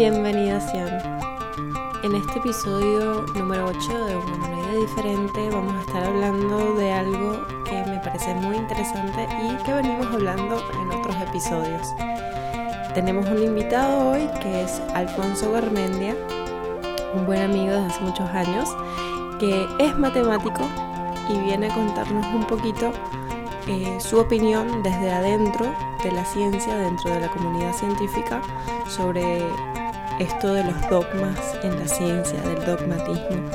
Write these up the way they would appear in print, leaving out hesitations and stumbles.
Bienvenidas sean. En este episodio número 8 de Una Humanoide Diferente vamos a estar hablando de algo que me parece muy interesante y que venimos hablando en otros episodios. Tenemos un invitado hoy que es Alfonso Garmendia, un buen amigo desde hace muchos años, que es matemático y viene a contarnos un poquito su opinión desde adentro de la ciencia, dentro de la comunidad científica, sobre esto de los dogmas en la ciencia, del dogmatismo.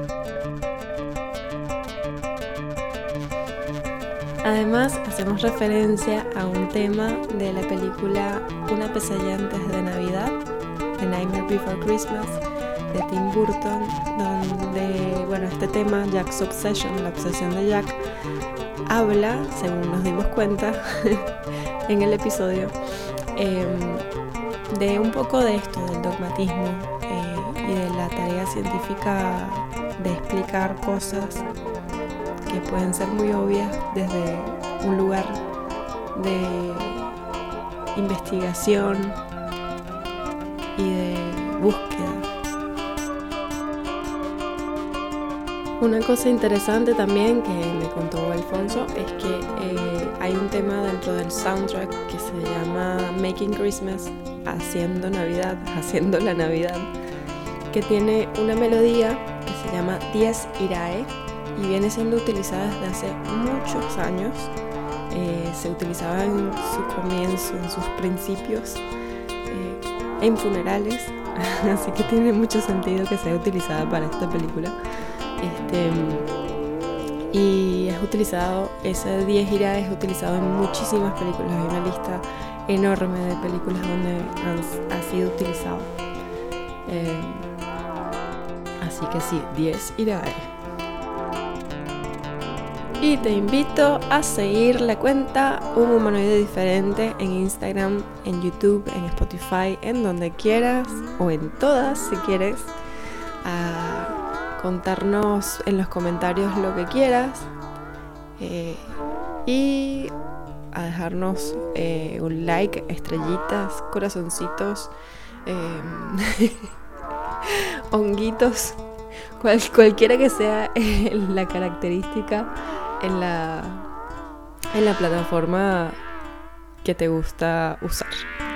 Además, hacemos referencia a un tema de la película Una pesadilla antes de Navidad, The Nightmare Before Christmas, de Tim Burton, donde, este tema, Jack's Obsession, la obsesión de Jack, habla, según nos dimos cuenta en el episodio, de un poco de esto, del dogmatismo y de la tarea científica de explicar cosas que pueden ser muy obvias desde un lugar de investigación y de búsqueda. Una cosa interesante también que me contó Alfonso es que hay un tema dentro del soundtrack que se llama Making Christmas, haciendo la Navidad, que tiene una melodía que se llama Dies Irae y viene siendo utilizada desde hace muchos años. Se utilizaba en su comienzo, en sus principios, en funerales, así que tiene mucho sentido que sea utilizada para esta película. Y es utilizado, ese Dies Irae es utilizado en muchísimas películas. Hay una lista enorme de películas donde ha sido utilizado. Así que sí, Dies Irae. Y te invito a seguir la cuenta Un Humanoide Diferente en Instagram, en YouTube, en Spotify, en donde quieras o en todas si quieres, a contarnos en los comentarios lo que quieras y a dejarnos un like, estrellitas, corazoncitos, honguitos, cualquiera que sea la característica en la plataforma que te gusta usar.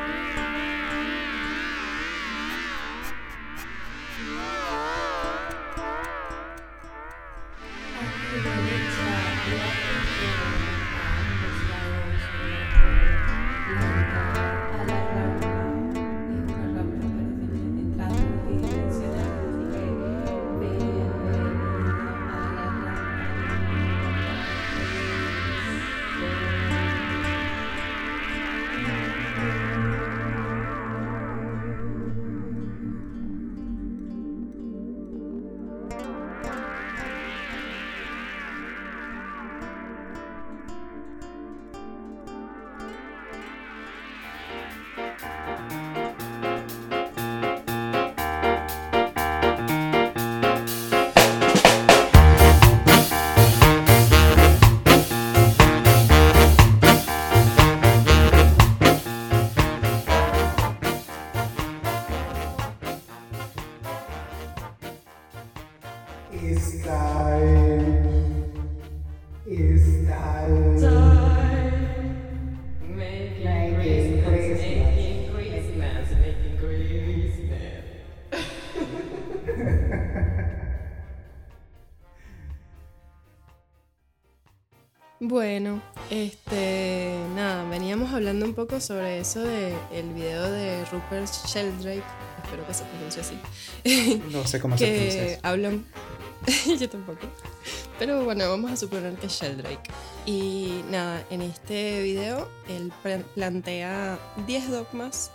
Bueno, veníamos hablando un poco sobre eso del video de Rupert Sheldrake, espero que se pronuncie así. No sé cómo se pronuncia eso. Hablan, yo tampoco, pero bueno, vamos a suponer que es Sheldrake. Y nada, en este video él plantea 10 dogmas,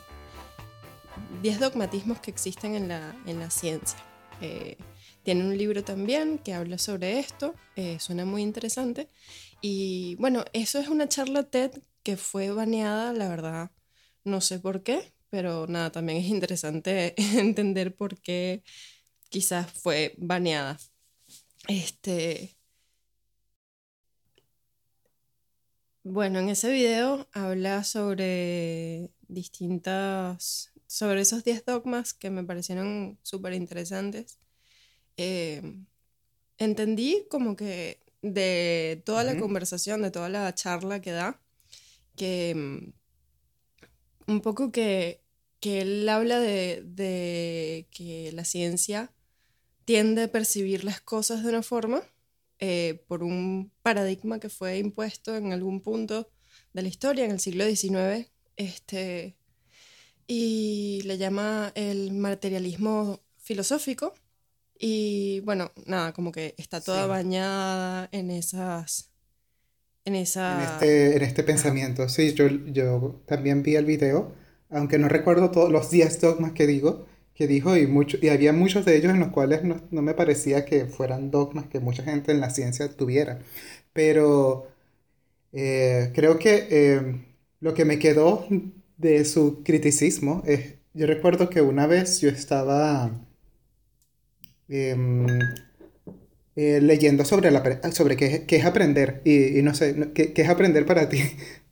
10 dogmatismos que existen en la ciencia. Tiene un libro también que habla sobre esto, suena muy interesante. Y bueno, eso es una charla TED que fue baneada, la verdad, no sé por qué, pero nada, también es interesante entender por qué quizás fue baneada. Bueno, en ese video habla sobre sobre esos 10 dogmas que me parecieron súper interesantes. Eh, Entendí como que de toda la Ujú. conversación, de toda la charla que da, que un poco que él habla de que la ciencia tiende a percibir las cosas de una forma por un paradigma que fue impuesto en algún punto de la historia, en el siglo XIX, y le llama el materialismo filosófico. Y bueno, nada, como que está toda Sí, bañada en en esa, en este ajá. pensamiento. Sí, yo también vi el video, aunque no recuerdo todos los 10 dogmas que dijo, y había muchos de ellos en los cuales no me parecía que fueran dogmas que mucha gente en la ciencia tuviera. Pero creo que lo que me quedó de su criticismo es, yo recuerdo que una vez yo estaba em, leyendo sobre, sobre qué es aprender, y no sé, qué es aprender para ti.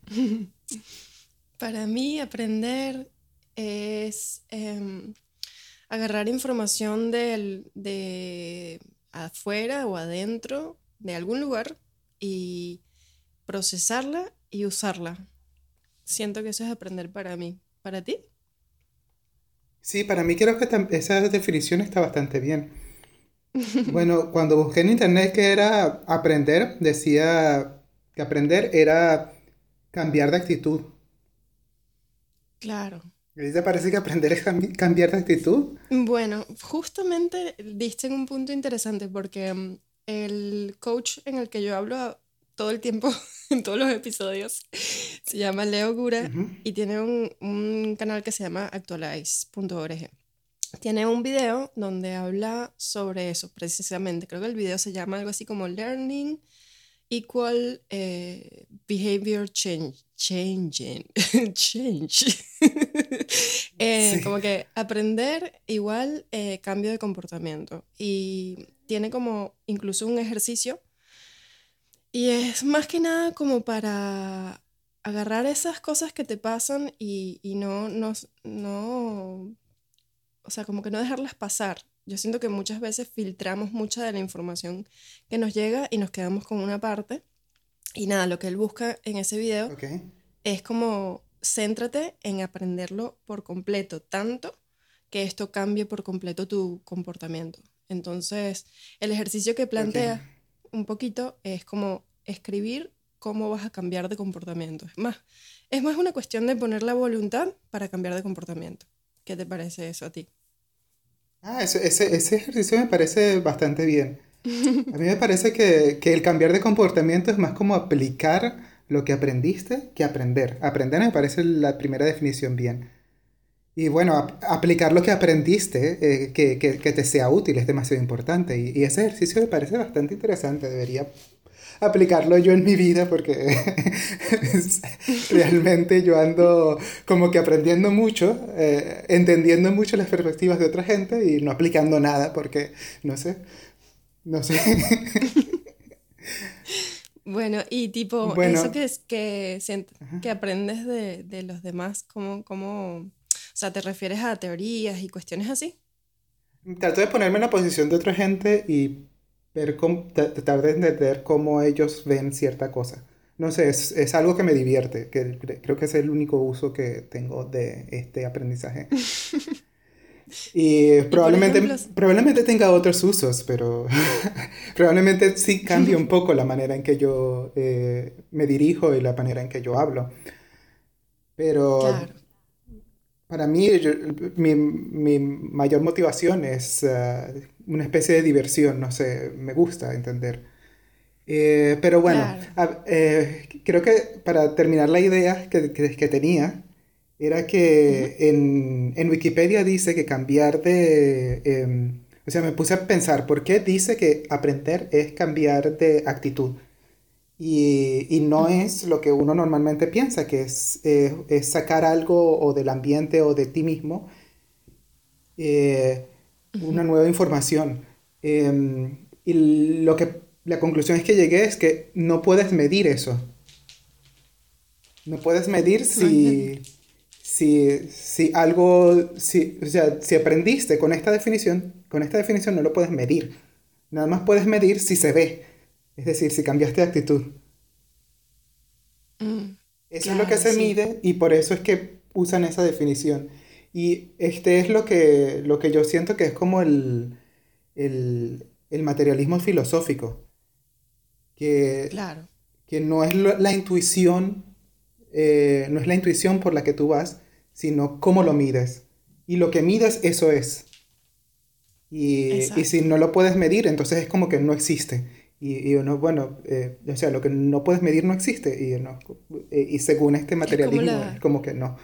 Para mí aprender es agarrar información de afuera o adentro de algún lugar y procesarla y usarla. Siento que eso es aprender para mí. ¿Para ti? Sí, para mí creo que esa definición está bastante bien. Bueno, cuando busqué en internet qué era aprender, decía que aprender era cambiar de actitud. Claro. ¿A ti te parece que aprender es cambiar de actitud? Bueno, justamente diste en un punto interesante porque el coach en el que yo hablo todo el tiempo, en todos los episodios, se llama Leo Gura Ujú. y tiene un canal que se llama actualize.org. Tiene un video donde habla sobre eso, precisamente. Creo que el video se llama algo así como Learning Equal Behavior Changing. Change. Sí, Como que aprender igual cambio de comportamiento. Y tiene como incluso un ejercicio. Y es más que nada como para agarrar esas cosas que te pasan y no, o sea, como que no dejarlas pasar. Yo siento que muchas veces filtramos mucha de la información que nos llega y nos quedamos con una parte. Y nada, lo que él busca en ese video ok, es como céntrate en aprenderlo por completo, tanto que esto cambie por completo tu comportamiento. Entonces, el ejercicio que ok. plantea un poquito es como escribir cómo vas a cambiar de comportamiento. Es más una cuestión de poner la voluntad para cambiar de comportamiento. ¿Qué te parece eso a ti? Ah, ese ejercicio me parece bastante bien. A mí me parece que el cambiar de comportamiento es más como aplicar lo que aprendiste que aprender. Aprender me parece la primera definición bien. Y bueno, aplicar lo que aprendiste, que te sea útil, es demasiado importante. Y ese ejercicio me parece bastante interesante. Debería aplicarlo yo en mi vida porque realmente yo ando como que aprendiendo mucho, entendiendo mucho las perspectivas de otra gente y no aplicando nada porque, no sé, no sé. Bueno, y tipo, eso Bueno, que aprendes de los demás, o sea, ¿te refieres a teorías y cuestiones así? trato de ponerme en la posición de otra gente y ver tratar de entender cómo ellos ven cierta cosa. No sé, es algo que me divierte, que creo que es el único uso que tengo de este aprendizaje. Y Y por ejemplo, probablemente tenga otros usos, pero probablemente sí cambie un poco la manera en que yo me dirijo y la manera en que yo hablo. Pero claro, para mí, mi mayor motivación es una especie de diversión, no sé, me gusta entender. Pero bueno, claro. creo que para terminar la idea que tenía, era Ujú. que en Wikipedia dice que cambiar o sea, me puse a pensar, ¿por qué dice que aprender es cambiar de actitud? Y no Ujú. es lo que uno normalmente piensa, que es sacar algo o del ambiente o de ti mismo, eh, Ujú. una nueva información. Y la conclusión es que llegué es que no puedes medir eso. No puedes medir No es medir. si algo, o sea, si aprendiste con esta definición no lo puedes medir. Nada más puedes medir si se ve, es decir, si cambiaste de actitud. Mm, Eso es lo que claro, se sí, mide y por eso es que usan esa definición. Y este es lo que yo siento que es como el materialismo filosófico, que, claro, que no es la intuición, no es la intuición por la que tú vas, sino cómo lo mides. Y lo que mides, eso es. Y si exacto. no lo puedes medir, entonces es como que no existe. Y uno, bueno, o sea, lo que no puedes medir no existe. Y según este Es como materialismo, es la, como que no.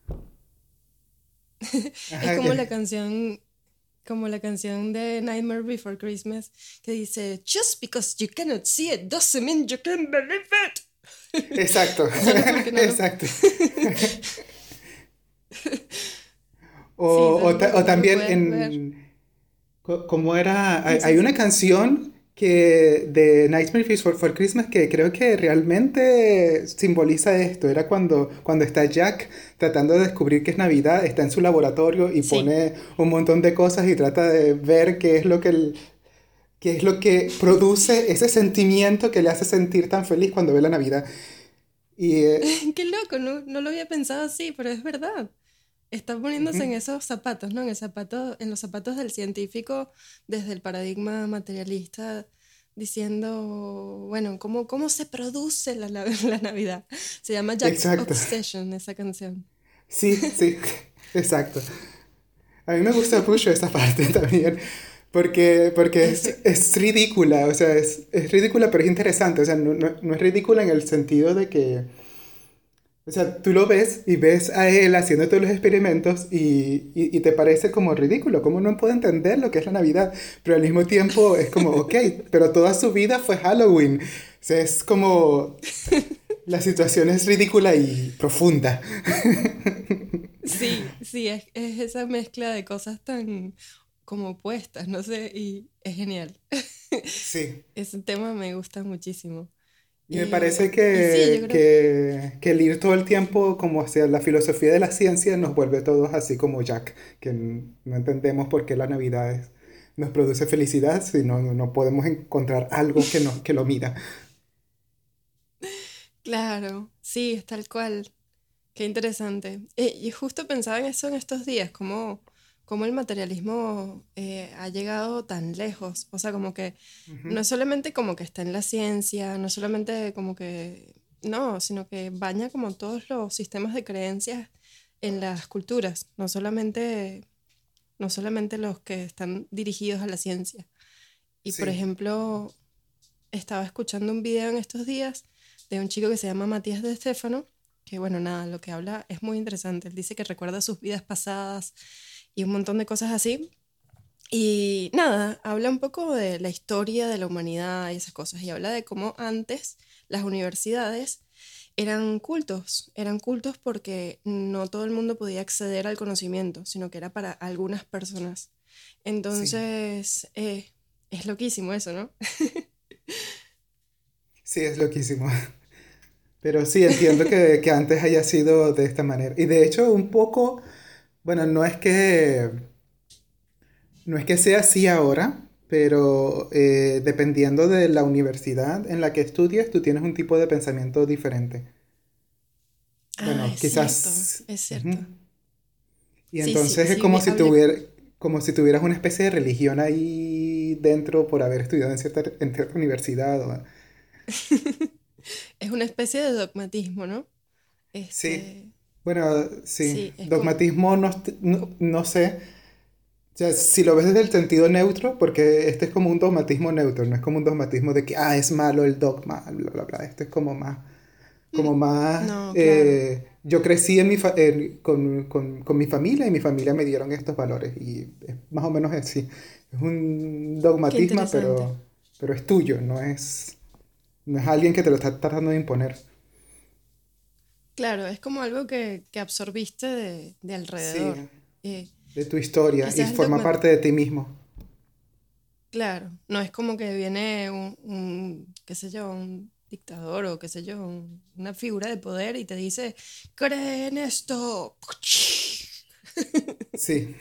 es Ajá, que- como la canción de Nightmare Before Christmas que dice, Just because you cannot see it doesn't mean you can believe it. exacto, Solo porque no lo... exacto. Sí, solo porque O no lo también puedes ver. en, como era, hay Sí, una sí. canción que de Nightmare Before Christmas que creo que realmente simboliza esto. Era cuando está Jack tratando de descubrir que es Navidad, está en su laboratorio y Sí. pone un montón de cosas y trata de ver qué es lo que qué es lo que produce ese sentimiento que le hace sentir tan feliz cuando ve la Navidad. Y Qué loco, ¿no? No lo había pensado así, pero es verdad. Está poniéndose en ujú, esos zapatos, ¿no? En los zapatos del científico desde el paradigma materialista, diciendo, bueno, ¿cómo se produce la Navidad? Se llama Jack's exacto. Obsession, esa canción. Sí, sí, exacto. A mí me gusta mucho esa parte también, porque Es, es ridícula, o sea, es ridícula pero es interesante, o sea, no es ridícula en el sentido de que, o sea, tú lo ves y ves a él haciendo todos los experimentos y te parece como ridículo, como no puede entender lo que es la Navidad, pero al mismo tiempo es como, ok, pero toda su vida fue Halloween, o sea, es como, la situación es ridícula y profunda. sí, sí, es esa mezcla de cosas tan como opuestas, no sé, y es genial. Sí. Ese tema me gusta muchísimo. Y me parece Y sí, yo creo que el ir todo el tiempo como hacia la filosofía de la ciencia nos vuelve todos así como Jack, que no entendemos por qué la Navidad nos produce felicidad si no podemos encontrar algo que lo mida. claro, sí, es tal cual. Qué interesante. Y justo pensaba en eso en estos días, cómo el materialismo ha llegado tan lejos. O sea, como que no Ujú. es solamente como que está en la ciencia, no es solamente como que, no, sino que baña como todos los sistemas de creencias en las culturas, no solamente los que están dirigidos a la ciencia. Y por Sí, ejemplo, estaba escuchando un video en estos días de un chico que se llama Matías de Estéfano, que bueno, nada, lo que habla es muy interesante. Él dice que recuerda sus vidas pasadas y un montón de cosas así. Y nada, habla un poco de la historia de la humanidad y esas cosas. Y habla de cómo antes las universidades eran cultos porque no todo el mundo podía acceder al conocimiento, sino que era para algunas personas. sí, Entonces, es loquísimo eso, ¿no? sí, es loquísimo. Pero sí, entiendo que antes haya sido de esta manera. Y de hecho, un poco, bueno, no es que sea así ahora, pero dependiendo de la universidad en la que estudies, tú tienes un tipo de pensamiento diferente. Ah, Bueno, es cierto, quizás. es Ujú. cierto. Y Sí, sí, entonces es sí, como si hablé. como si tuvieras una especie de religión ahí dentro por haber estudiado en cierta universidad. Es una especie de dogmatismo, ¿no? Sí, Este, bueno, sí. sí, es como, Dogmatismo no sé. O sea, si lo ves desde el sentido neutro, porque este es como un dogmatismo neutro, no es como un dogmatismo de que, es malo el dogma, bla, bla, bla. Este es mm, como más, no, claro, yo crecí con mi familia y mi familia me dieron estos valores y es más o menos así. Es un qué dogmatismo, interesante. pero es tuyo, no es alguien que te lo está tratando de imponer. Claro, es como algo que absorbiste de Sí, alrededor. Eh, de tu historia y quizás el forma dogma, parte de ti mismo. claro, no es como que viene qué sé yo, dictador o qué sé yo, una figura de poder y te dice, cree en esto. Sí,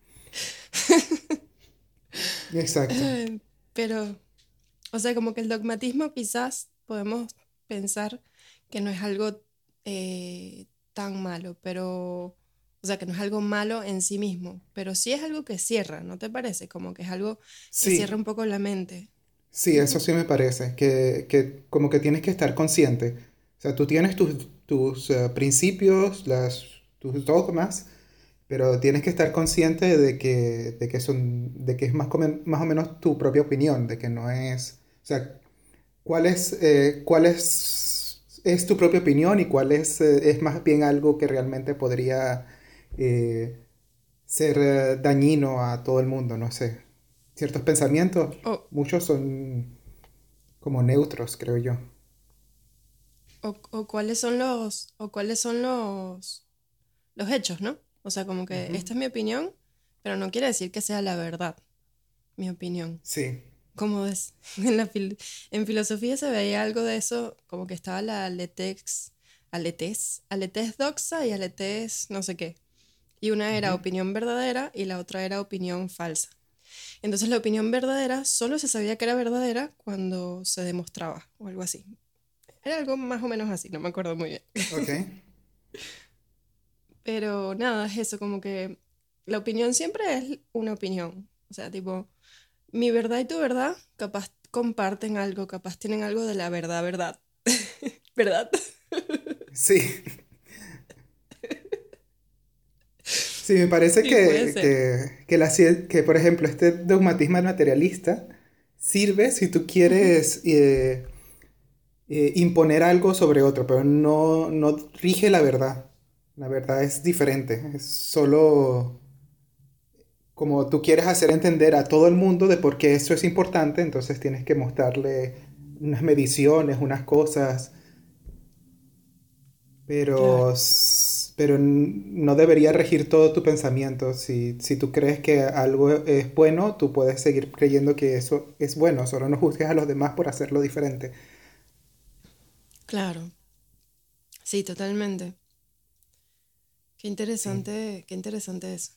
exacto. Pero, o sea, como que el dogmatismo quizás podemos pensar que no es algo tan malo, pero, o sea, que no es algo malo en sí mismo, pero sí es algo que cierra, ¿no te parece? Como que es algo que cierra Sí, un poco la mente. sí, eso sí me parece, que como que tienes que estar consciente. O sea, tú tienes tus principios, tus dogmas, pero tienes que estar consciente de que es más o menos tu propia opinión, de que no es, o sea, es tu propia opinión y es más bien algo que realmente podría eh, ser dañino a todo el mundo, no sé. Ciertos pensamientos, O, muchos son como neutros, creo yo. o cuáles son los hechos, ¿no? O sea, como que Ujú. esta es mi opinión, pero no quiere decir que sea la verdad, mi opinión. Sí, Como es, en filosofía se veía algo de eso, como que estaba la aletes doxa y aletes no sé qué. Y una era ujú. opinión verdadera y la otra era opinión falsa. Entonces la opinión verdadera solo se sabía que era verdadera cuando se demostraba o algo así. Era algo más o menos así, no me acuerdo muy bien. Ok. Pero nada, es eso, como que la opinión siempre es una opinión. O sea, tipo, mi verdad y tu verdad capaz comparten algo, capaz tienen algo de la verdad, verdad. ¿Verdad? Sí, sí, me parece Sí, puede ser. que, por ejemplo, este dogmatismo materialista sirve si tú Ujú. quieres imponer algo sobre otro, pero no rige la verdad. La verdad es diferente, es solo como tú quieres hacer entender a todo el mundo de por qué eso es importante, entonces tienes que mostrarle unas mediciones, unas cosas, Claro, pero no debería regir todo tu pensamiento. Si tú crees que algo es bueno, tú puedes seguir creyendo que eso es bueno, solo no juzgues a los demás por hacerlo diferente. claro. Sí, totalmente. Sí, Qué interesante eso.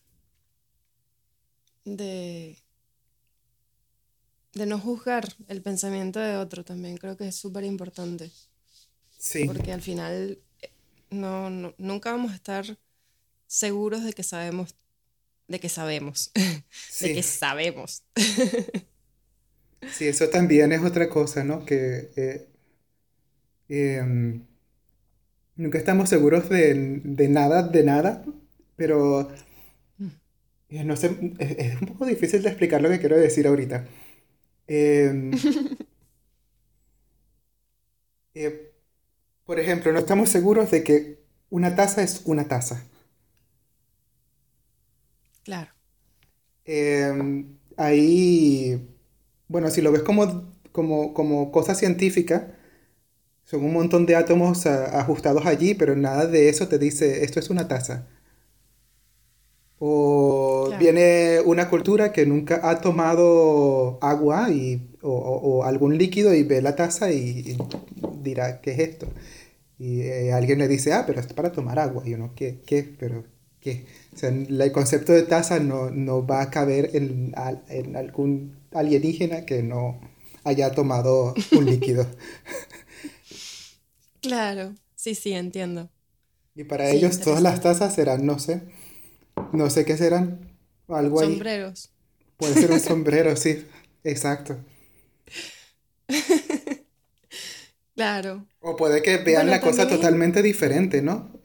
De, de no juzgar el pensamiento de otro también creo que es súper importante. sí, Porque al final nunca vamos a estar seguros de que sabemos, de sí, que sabemos. sí, eso también es otra cosa, ¿no? Em, nunca estamos seguros de nada, pero no sé, es un poco difícil de explicar lo que quiero decir ahorita. Em, eh, por ejemplo, no estamos seguros de que una taza es una taza. Claro, Ahí, bueno, si lo ves como cosa científica, son un montón de átomos ajustados allí, pero nada de eso te dice, esto es una taza. O claro. viene una cultura que nunca ha tomado agua o algún líquido y ve la taza y dirá, ¿qué es esto? Y alguien le dice, pero esto es para tomar agua. Y uno, ¿qué? ¿Pero qué? O sea, el concepto de taza no va a caber en algún alienígena que no haya tomado un líquido. Claro, sí, sí, entiendo. Y para Sí, ellos todas las interesante. tazas serán, no sé qué serán, algo ahí. Sombreros. Puede ser un sombrero, sí, exacto. Claro. O puede que vean Bueno, la cosa también es... totalmente diferente, ¿no?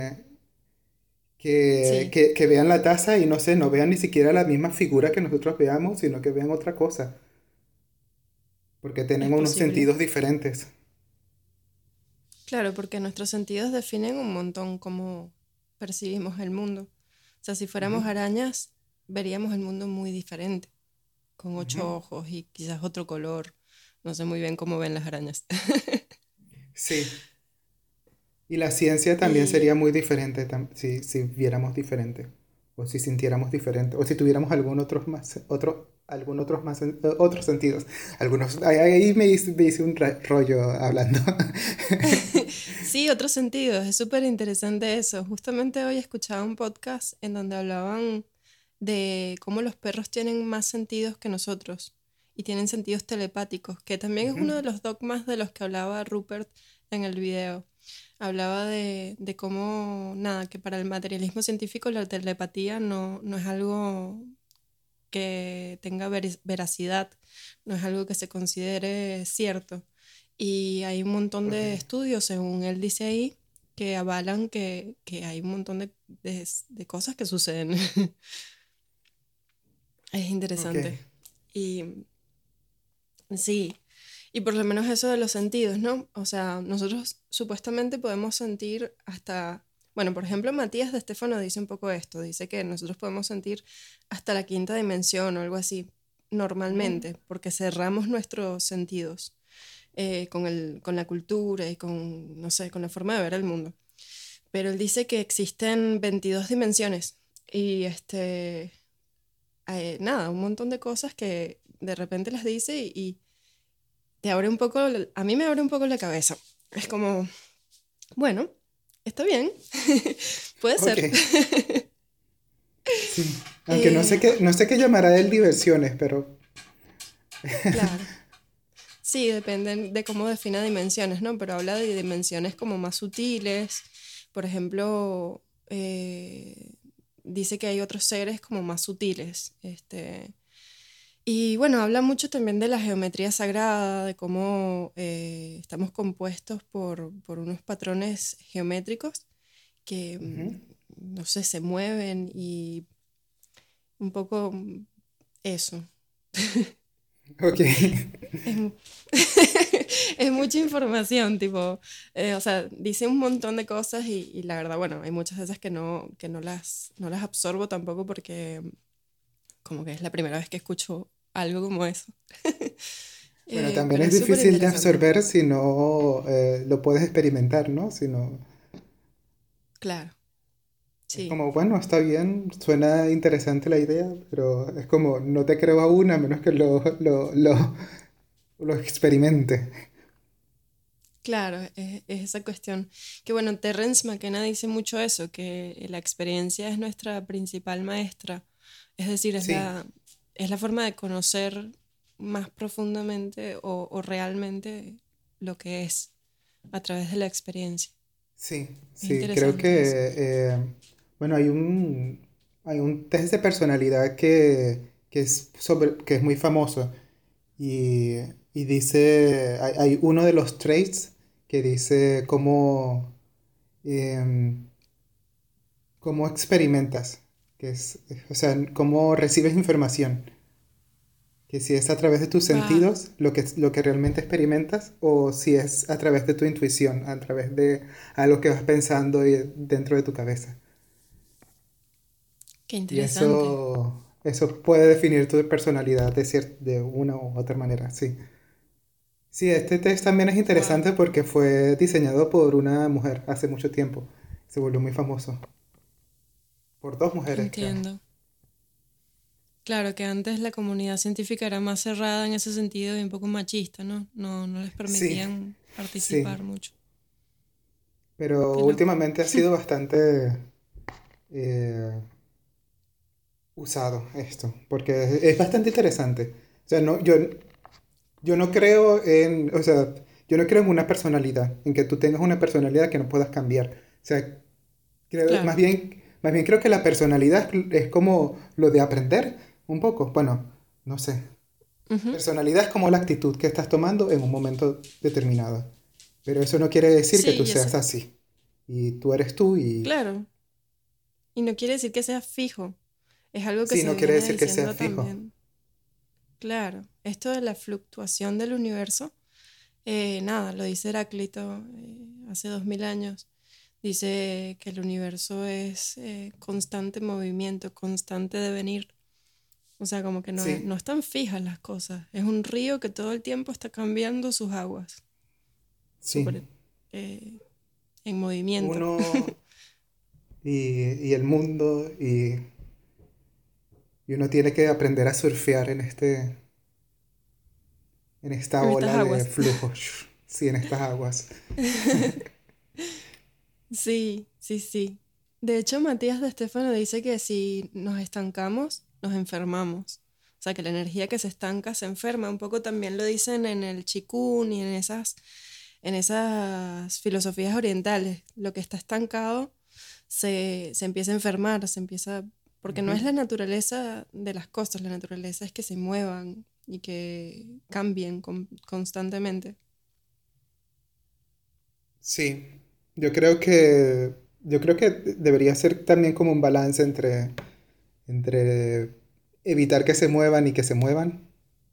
Sí, Que vean la taza y no sé, no vean ni siquiera la misma figura que nosotros veamos, sino que vean otra cosa, porque es tienen unos posible. sentidos diferentes. Claro, porque nuestros sentidos definen un montón cómo percibimos el mundo. O sea, si Ujú, fuéramos arañas, veríamos el mundo muy diferente, con ujú. 8 ojos y quizás otro color. No sé muy bien cómo ven las arañas. Sí, y la ciencia también sería Y muy diferente si viéramos diferente, o si sintiéramos diferente, o si tuviéramos algún otro algunos otros más, otros sentidos. Algunos, ahí me hice un rollo hablando. Sí, otros sentidos, es súper interesante eso. Justamente hoy escuchaba un podcast en donde hablaban de cómo los perros tienen más sentidos que nosotros y tienen sentidos telepáticos, que también es Ujú, uno de los dogmas de los que hablaba Rupert en el video. Hablaba de cómo, nada, que para el materialismo científico la telepatía no es algo que tenga veracidad, no es algo que se considere cierto. Y hay un montón ok, de estudios, según él dice ahí, que avalan que hay un montón de cosas que suceden. Es ok. interesante. Y sí, y por lo menos eso de los sentidos, ¿no? O sea, nosotros supuestamente podemos sentir hasta, bueno, por ejemplo, Matías de Estefano dice un poco esto, dice que nosotros podemos sentir hasta la quinta dimensión o algo así, Mm, normalmente, porque cerramos nuestros sentidos con la cultura y con, no sé, con la forma de ver el mundo. Pero él dice que existen 22 dimensiones y nada, un montón de cosas que de repente las dice y te abre un poco, a mí me abre un poco la cabeza. Es como, bueno, está bien, puede ok, ser. sí. Aunque Eh, no sé qué llamará él diversiones, pero claro, sí, depende de cómo defina dimensiones, ¿no? Pero habla de dimensiones como más sutiles. Por ejemplo, dice que hay otros seres como más sutiles. Y bueno, habla mucho también de la geometría sagrada, de cómo estamos compuestos por unos patrones geométricos que, ujú, no sé, se mueven y un poco eso. ok. Es, mu- es mucha información, tipo, o sea, dice un montón de cosas y la verdad, bueno, hay muchas veces que no las absorbo tampoco porque como que es la primera vez que escucho algo como eso. Bueno, también Pero es es súper difícil de interesante. absorber si no lo puedes experimentar, ¿no? Si no, Claro, es sí, como, bueno, está bien, suena interesante la idea, pero es como, no te creo aún a menos que lo experimente. claro, es esa cuestión. Que bueno, Terence McKenna dice mucho eso, que la experiencia es nuestra principal maestra. Es decir, Sí, es la forma de conocer más profundamente o realmente lo que es a través de la experiencia. sí, Es sí, creo interesante eso. que, bueno, hay un test de personalidad que es muy famoso y, y dice, hay uno de los traits que dice em, cómo experimentas, que es, o sea, cómo recibes información, que si es a través de tus Va, sentidos lo que realmente experimentas o si es a través de tu intuición, a través de algo que vas pensando dentro de tu cabeza. qué Y interesante. eso puede definir tu personalidad de una u otra manera, sí. Sí, este test también es Wow, interesante porque fue diseñado por una mujer hace mucho tiempo. Se volvió muy famoso. Por dos mujeres, creo. entiendo. Claro que antes la comunidad científica era más cerrada en ese sentido y un poco machista, ¿no? No les Sí, permitían sí. participar mucho. Pero Qué loco. últimamente ha sido bastante eh, usado esto, porque es bastante interesante. O sea, yo no creo en, o sea, yo no creo en una personalidad, en que tú tengas una personalidad que no puedas cambiar. O sea, Claro. más bien creo que la personalidad es como lo de aprender un poco. Bueno, no sé. Ujú. Personalidad es como la actitud que estás tomando en un momento determinado. Pero eso no quiere decir que Sí, tú seas así. Y tú eres tú y claro. Y no quiere decir que sea fijo. Es algo que sí, se no quiere viene decir que seas diciendo fijo. también. Claro. Esto de la fluctuación del universo, nada, lo dice Heráclito hace 2000 años. Dice que el universo es constante movimiento, constante devenir. O sea, como que no Sí, están fijas las cosas. Es un río que todo el tiempo está cambiando sus aguas. sí. Súper eh, en movimiento. Uno y el mundo y Y uno tiene que aprender a surfear en esta En estas ola de aguas. flujo. Sí, en estas aguas. Sí, sí, sí. De hecho, Matías de Estéfano dice que si nos estancamos, nos enfermamos. O sea, que la energía que se estanca se enferma. Un poco también lo dicen en el Qigong y en esas filosofías orientales. Lo que está estancado se empieza a enfermar, porque no Ujú. es la naturaleza de las cosas, la naturaleza es que se muevan y que cambien constantemente. Sí, yo creo que debería ser también como un balance entre evitar que se muevan y que se muevan.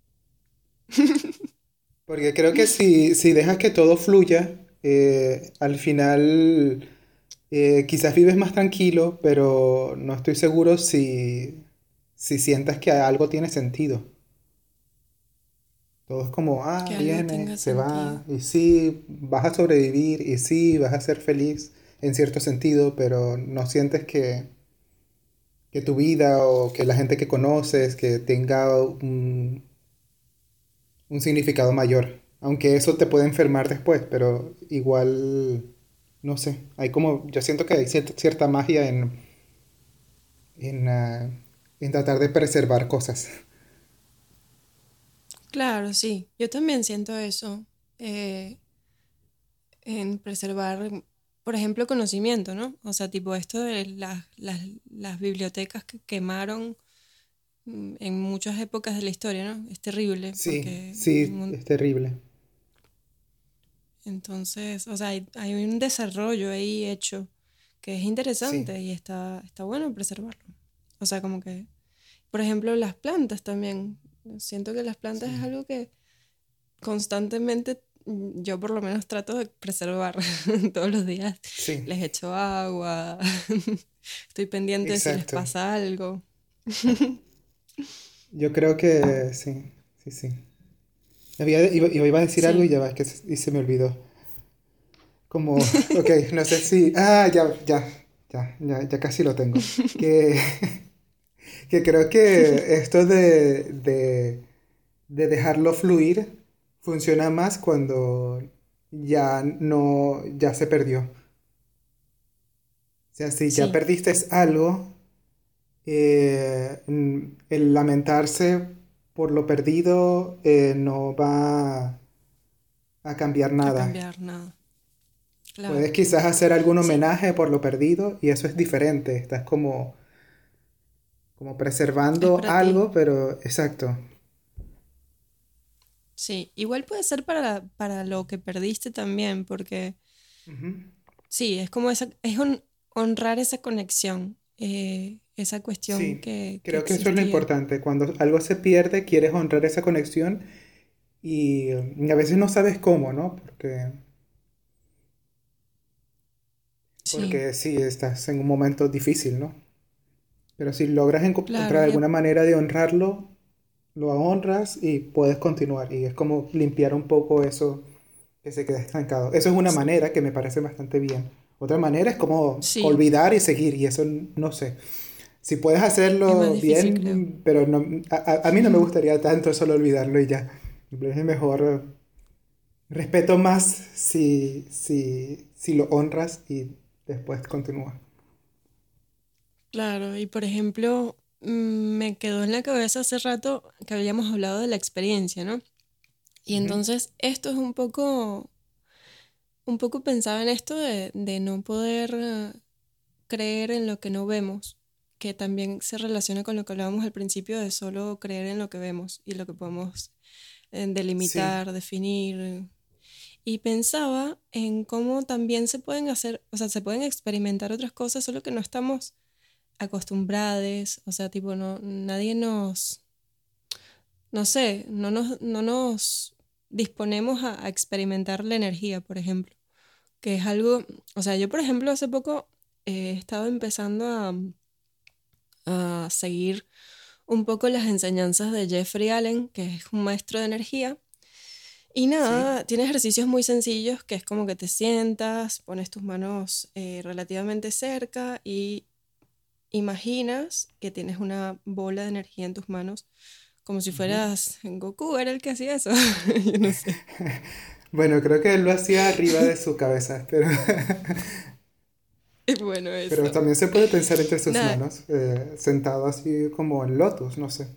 Porque creo que si dejas que todo fluya, al final quizás vives más tranquilo, pero no estoy seguro si sientas que algo tiene sentido. Todo es como, Que algo viene, tenga se sentido. va, y sí, vas a sobrevivir, y sí, vas a ser feliz en cierto sentido, pero no sientes que tu vida o que la gente que conoces, que tenga un significado mayor. Aunque eso te puede enfermar después, pero igual, no sé, hay como, yo siento que hay cierta magia en en tratar de preservar cosas. Claro, sí, yo también siento eso, eh, en preservar, por ejemplo, conocimiento, ¿no? O sea, tipo esto de las bibliotecas que quemaron en muchas épocas de la historia, ¿no? Es terrible Sí, porque sí, es terrible. entonces, o sea, hay un desarrollo ahí hecho que es Sí. interesante y está bueno preservarlo. O sea, como que, por ejemplo, las plantas también. Siento que las plantas es Sí, algo que constantemente yo por lo menos trato de preservar todos los días. sí, Les echo agua, estoy pendiente si les exacto. pasa algo. Yo creo que sí, sí, sí. Iba a decir algo y Sí. ya va, y se me olvidó. Como, ok, no sé si... ya casi lo tengo. Que, que creo que esto de dejarlo fluir funciona más cuando ya se perdió. O sea, si ya Sí, perdiste algo, el lamentarse por lo perdido no va a cambiar a nada. cambiar nada. Puedes Claro. quizás hacer algún Sí, homenaje por lo perdido y eso es diferente. Estás como es preservando para ti. algo, pero exacto. Sí, igual puede ser para lo que perdiste también, porque Ujú. sí, es como honrar esa conexión, esa cuestión Sí, que creo que eso es lo existía. importante. Cuando algo se pierde, quieres honrar esa conexión y a veces no sabes cómo, ¿no? Sí, Porque sí, estás en un momento difícil, ¿no? Pero si logras claro. encontrar alguna manera de honrarlo, lo honras y puedes continuar. Y es como limpiar un poco eso que se queda estancado. Eso es una manera que me parece bastante bien. Otra manera es como Sí, olvidar y seguir, y eso no sé. Si puedes es más hacerlo difícil, creo. bien, pero no, a mí no me gustaría tanto solo olvidarlo y ya. Es mejor, respeto más si lo honras y después continúa. Claro, y por ejemplo, me quedó en la cabeza hace rato que habíamos hablado de la experiencia, ¿no? Y Ujú. entonces esto es un poco pensaba en esto de no poder creer en lo que no vemos, que también se relaciona con lo que hablábamos al principio de solo creer en lo que vemos y lo que podemos Sí, delimitar, definir. Y pensaba en cómo también se pueden hacer, o sea, se pueden experimentar otras cosas, solo que no estamos acostumbrados, o sea, tipo, no, nadie nos, no sé, no nos disponemos a experimentar la energía, por ejemplo, que es algo, o sea, yo, por ejemplo, hace poco he estado empezando a seguir un poco las enseñanzas de Jeffrey Allen, que es un maestro de energía. Y sí, nada, tiene ejercicios muy sencillos, que es como que te sientas, pones tus manos relativamente cerca y imaginas que tienes una bola de energía en tus manos, como si Ujú. fueras Goku, era el que hacía eso. Yo no sé. Bueno, creo que él lo hacía arriba de su cabeza, pero, Bueno, pero eso. también se puede pensar entre sus Nada, manos, sentado así como en lotus, no sé.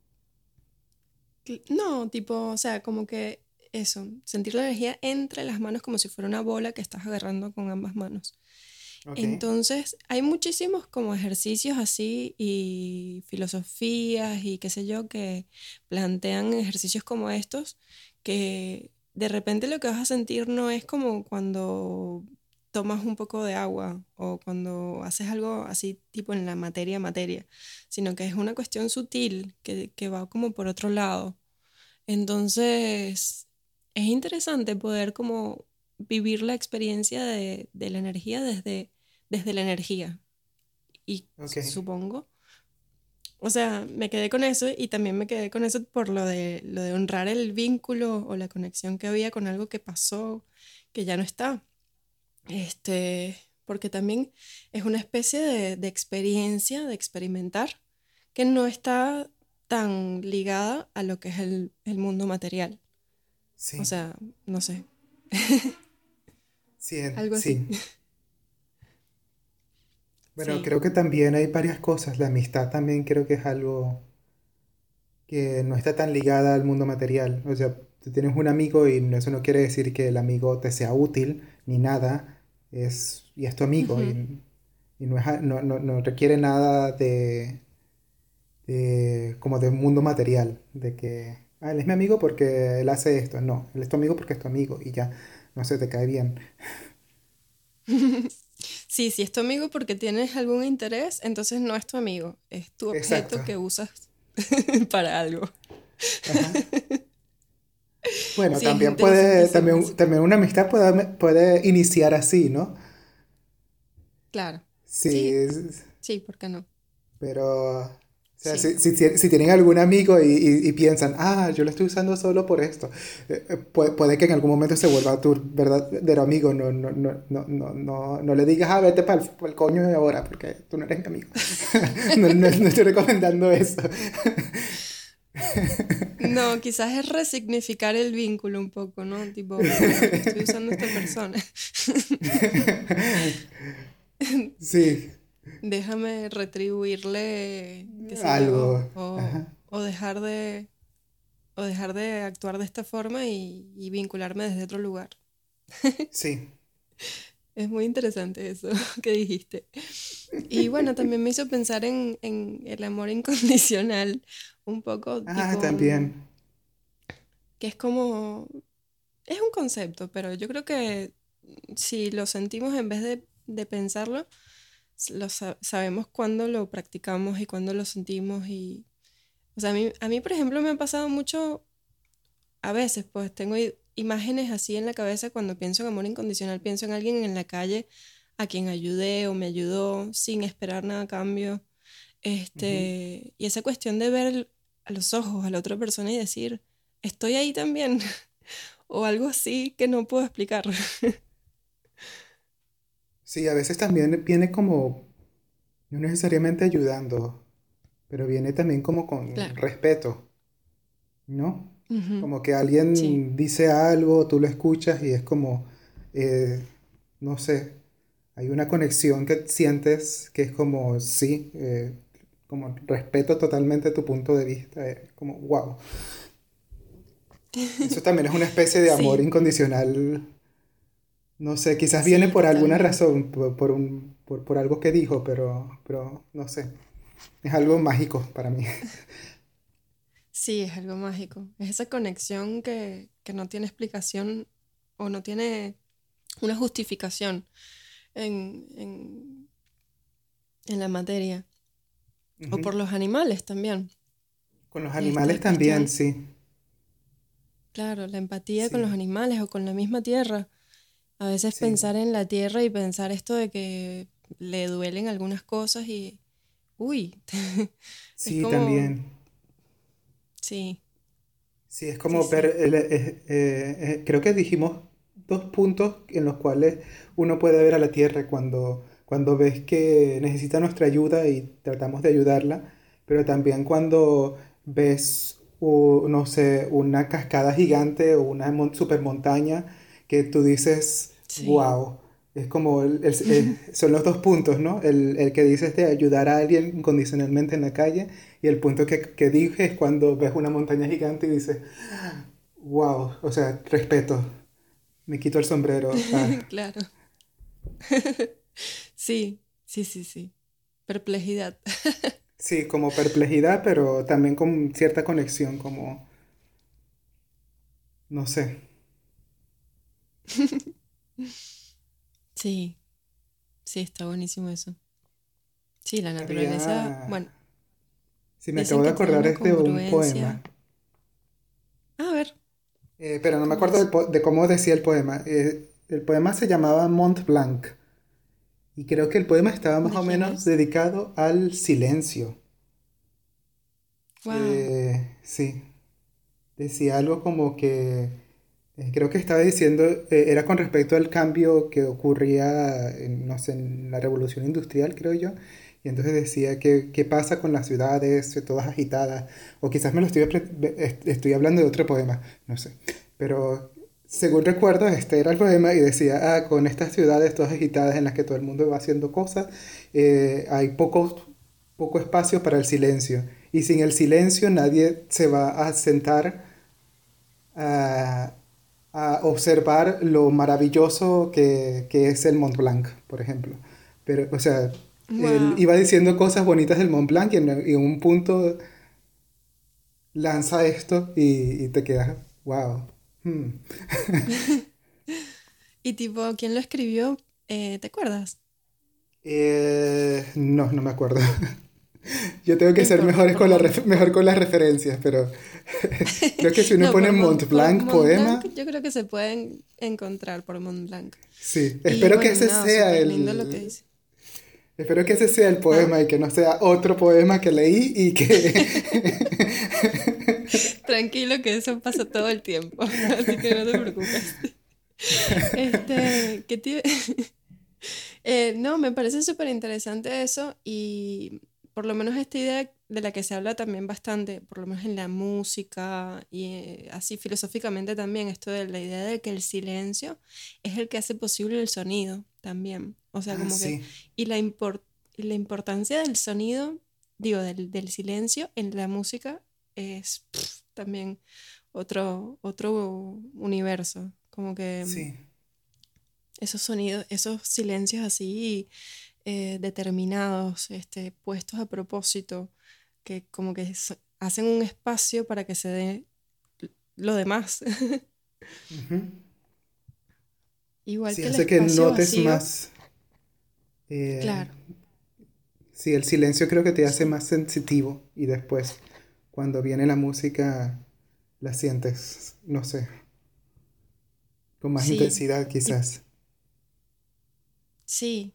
no, tipo, o sea, como que eso, sentir la energía entre las manos como si fuera una bola que estás agarrando con ambas manos. Ok, Entonces, hay muchísimos como ejercicios así y filosofías y qué sé yo que plantean ejercicios como estos que de repente lo que vas a sentir no es como cuando tomas un poco de agua o cuando haces algo así tipo en la materia, sino que es una cuestión sutil que va como por otro lado. Entonces, es interesante poder como vivir la experiencia de la energía desde la energía. Y ok. supongo, o sea, me quedé con eso y también me quedé con eso por lo de honrar el vínculo o la conexión que había con algo que pasó, que ya no está. Porque también es una especie de experiencia, de experimentar, que no está tan ligada a lo que es el mundo material. O Sí, sea, no sé, sí, algo así. sí. Bueno, Sí. creo que también hay varias cosas. La amistad también creo que es algo que no está tan ligada al mundo material. O sea, tú tienes un amigo y eso no quiere decir que el amigo te sea útil ni nada. Y es tu amigo Ujú. y no, no requiere nada como de mundo material. De que, él es mi amigo porque él hace esto. No, él es tu amigo porque es tu amigo y ya, no se te cae bien. Sí, si es tu amigo porque tienes algún interés, entonces no es tu amigo, es tu Exacto. objeto que usas para algo. Ajá. Bueno, Sí, es también interesantísimo eso. también una amistad puede iniciar así, ¿no? Claro. Sí, Sí, sí, ¿por qué no? pero, o sea, Sí. si tienen algún amigo y piensan, yo lo estoy usando solo por esto, puede que en algún momento se vuelva tu verdadero amigo, no le digas, vete para el coño de ahora, porque tú no eres mi amigo. No estoy recomendando eso. No, quizás es resignificar el vínculo un poco, ¿no? Tipo, ¿para qué estoy usando a esta persona? Sí, Déjame retribuirle, qué sé yo, algo. Ajá. o o dejar de actuar de esta forma y vincularme desde otro lugar. Sí. Es muy interesante eso que dijiste. Y bueno, también me hizo pensar en el amor incondicional, un poco tipo, También. que es como, es un concepto, pero yo creo que si lo sentimos en vez de pensarlo, sabemos cuándo lo practicamos y cuándo lo sentimos. Y, o sea, a mí, por ejemplo, me ha pasado mucho, a veces, pues tengo imágenes así en la cabeza cuando pienso en amor incondicional, pienso en alguien en la calle a quien ayudé o me ayudó sin esperar nada a cambio. Ujú. Y esa cuestión de ver a los ojos a la otra persona y decir, estoy ahí también, o algo así que no puedo explicar. Sí, a veces también viene como, no necesariamente ayudando, pero viene también como con Claro. respeto, ¿no? Ujú. Como que Sí, alguien dice algo, tú lo escuchas y es como, eh, no sé, hay una conexión que sientes que es como, sí, como respeto totalmente tu punto de vista, como, wow. Eso también es una especie de amor sí, incondicional. No sé, quizás viene sí, por alguna totalmente. razón, por algo que dijo, pero no sé. Es algo mágico para mí. Sí, es algo mágico. Es esa conexión que no tiene explicación o no tiene una justificación en, en, en la materia. O Ujú. por los animales también. Con los Esta animales también, cuestión, sí. claro, la empatía con los Sí, animales o con la misma tierra. A veces sí. pensar en la tierra y pensar esto de que le duelen algunas cosas y, uy, es Sí, como, también. sí, Sí, es sí, como ver, sí. creo que dijimos dos puntos en los cuales uno puede ver a la Tierra cuando ves que necesita nuestra ayuda y tratamos de ayudarla, pero también cuando ves, no sé, una cascada gigante o una super montaña que tú dices, Sí. wow, es como, son los dos puntos, ¿no? El que dices de ayudar a alguien incondicionalmente en la calle y el punto que dije es cuando ves una montaña gigante y dices, wow, o sea, respeto, me quito el sombrero. Claro. Sí, sí, sí, sí. Perplejidad. Sí, como perplejidad, pero también con cierta conexión, como, no sé. Sí, sí, está buenísimo eso. Sí, la naturaleza, Había, bueno, si me acabo dicen de que tiene acordar una es de un poema, congruencia. A ver, pero no me ¿cómo acuerdo es? de cómo decía el poema. El poema se llamaba Mont Blanc y creo que el poema estaba más ¿De o quién menos es? dedicado al silencio. Wow, Sí, decía algo como que, creo que estaba diciendo, era con respecto al cambio que ocurría, no sé, en la revolución industrial, creo yo. Y entonces decía que qué pasa con las ciudades, todas agitadas. O quizás me lo estoy hablando de otro poema, no sé. Pero según recuerdo, este era el poema y decía, con estas ciudades todas agitadas en las que todo el mundo va haciendo cosas, hay poco espacio para el silencio. Y sin el silencio nadie se va a sentar a, a observar lo maravilloso que es el Mont Blanc, por ejemplo. Pero, o sea, él wow. iba diciendo cosas bonitas del Mont Blanc y en un punto lanza esto y te quedas, wow. Hmm. Y tipo, ¿quién lo escribió? ¿Te acuerdas? No, no me acuerdo. Yo tengo No que ser importa, por mejor con las referencias, pero creo que si uno No, pone Mont Por Blanc Mont Blanc poema, yo creo que se pueden encontrar por Mont Blanc. sí. Y bueno, nada, súper lindo lo que dice. Espero que ese sea el Ah, poema y que no sea otro poema que leí y que... tranquilo que eso pasa todo el tiempo, así que no te preocupes. ¿Qué te... no, me parece súper interesante eso y por lo menos esta idea de la que se habla también bastante, por lo menos en la música y así filosóficamente también, esto de la idea de que el silencio es el que hace posible el sonido también. O sea, Ah, como que, sí. y y la importancia del sonido, digo, del silencio en la música es también otro universo, como que Sí. esos sonidos, esos silencios así determinados, puestos a propósito, que como que hacen un espacio para que se dé lo demás. Ujú. Igual Sí, que el hace que espacio notes vacío, más... eh, claro, sí, el silencio creo que te hace sí, más sensitivo y después, cuando viene la música, la sientes, no sé, con más sí, intensidad y quizás. sí,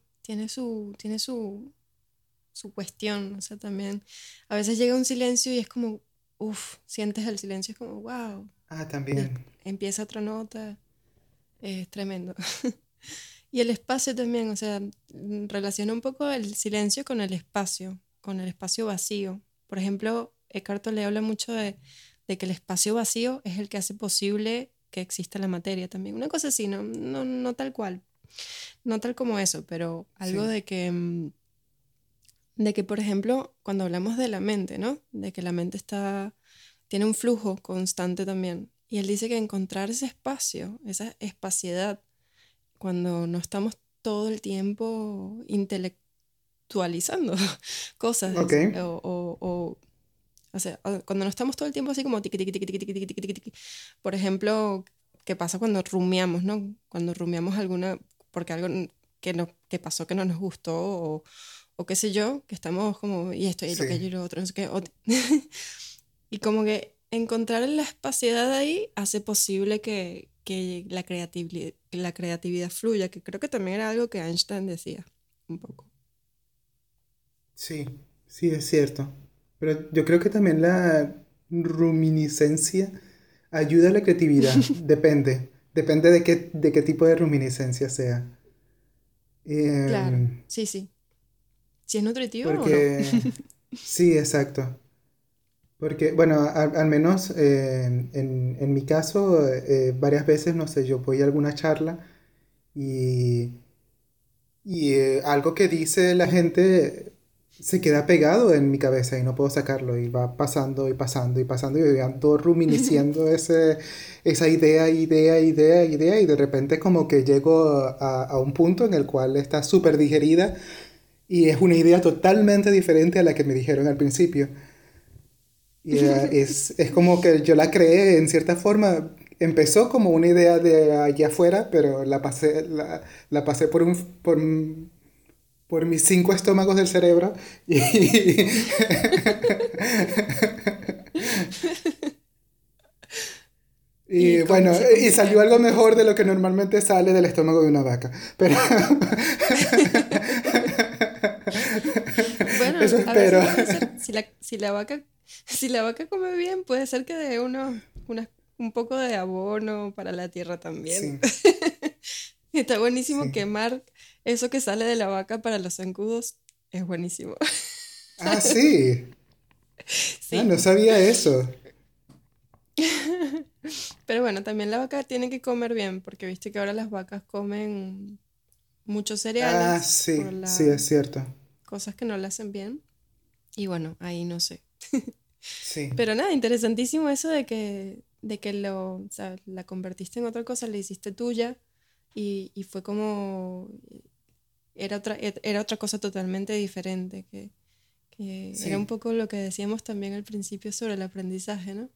su cuestión, o sea, también a veces llega un silencio y es como, uff, sientes el silencio, es como, wow, Ah, también. empieza otra nota, es tremendo. Y el espacio también, o sea, relaciona un poco el silencio con el espacio vacío. Por ejemplo, Eckhart Tolle habla mucho de que el espacio vacío es el que hace posible que exista la materia también. Una cosa así, no tal cual, no tal como eso, pero algo Sí. de que, por ejemplo, cuando hablamos de la mente, ¿no? De que la mente tiene un flujo constante también. Y él dice que encontrar ese espacio, esa espaciedad, cuando no estamos todo el tiempo intelectualizando Ok. cosas o sea, cuando no estamos todo el tiempo así como tiqui, tiqui, tiqui, tiqui, tiqui, tiqui, tiqui, tiqui. Por ejemplo, ¿qué pasa cuando rumiamos, no? Cuando rumiamos alguna, porque algo que pasó que no nos gustó o qué sé yo, que estamos como, y esto y lo que Sí. yo y lo otro, no sé qué. Y como que encontrar la espaciedad ahí hace posible que la creatividad fluya, que creo que también era algo que Einstein decía un poco. Sí, sí, es cierto. Pero yo creo que también la ruminiscencia ayuda a la creatividad. Depende. Depende de qué tipo de ruminiscencia sea. Claro, Em, sí, sí. Si es nutritivo o no. porque, sí, exacto. Porque, bueno, al menos en mi caso, varias veces, no sé, yo voy a alguna charla y, algo que dice la gente se queda pegado en mi cabeza y no puedo sacarlo y va pasando y pasando y pasando y ando ruminiciendo esa idea y de repente como que llego a un punto en el cual está súper digerida y es una idea totalmente diferente a la que me dijeron al principio. Y es como que yo la creé en cierta forma. Empezó como una idea de allá afuera, pero la pasé por mis 5 estómagos del cerebro. Y, ¿Y y cómo bueno, se y salió algo complementa mejor eso? de lo que normalmente sale del estómago de una vaca. Pero Bueno, eso a espero. veces puede ser, si la vaca come bien, puede ser que dé un poco de abono para la tierra también. Sí, Está buenísimo sí. quemar eso que sale de la vaca para los zancudos. Es buenísimo. Ah, sí. Ah, Sí. no sabía eso. Pero bueno, también la vaca tiene que comer bien, porque viste que ahora las vacas comen muchos Ah, cereales por sí, sí, las es cierto. cosas que no le hacen bien. Y bueno, ahí no sé. Sí, Pero nada, interesantísimo eso o sea, la convertiste en otra cosa, la hiciste tuya y fue como, era otra cosa totalmente diferente, que era un sí. poco lo que decíamos también al principio sobre el aprendizaje, ¿no?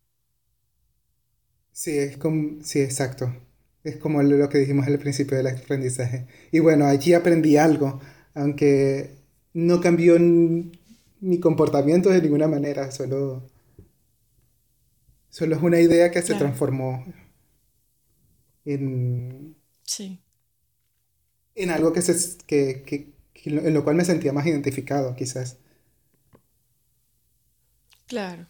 Sí, es como, sí, exacto. Es como lo que dijimos al principio del aprendizaje. Y bueno, allí aprendí algo, aunque no cambió mi comportamiento de ninguna manera, solo es una idea que se Claro, transformó en, sí, en algo en lo cual me sentía más identificado, quizás. claro,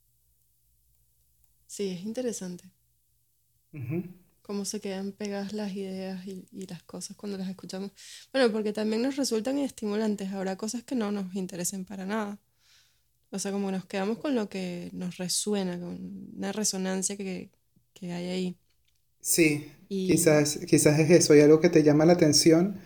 sí, es interesante Ujú. cómo se quedan pegadas las ideas y las cosas cuando las escuchamos. Bueno, porque también nos resultan estimulantes, habrá cosas que no nos interesen para nada. O sea, como nos quedamos con lo que nos resuena, con una resonancia que hay ahí. Sí, Y quizás es eso, hay algo que te llama la atención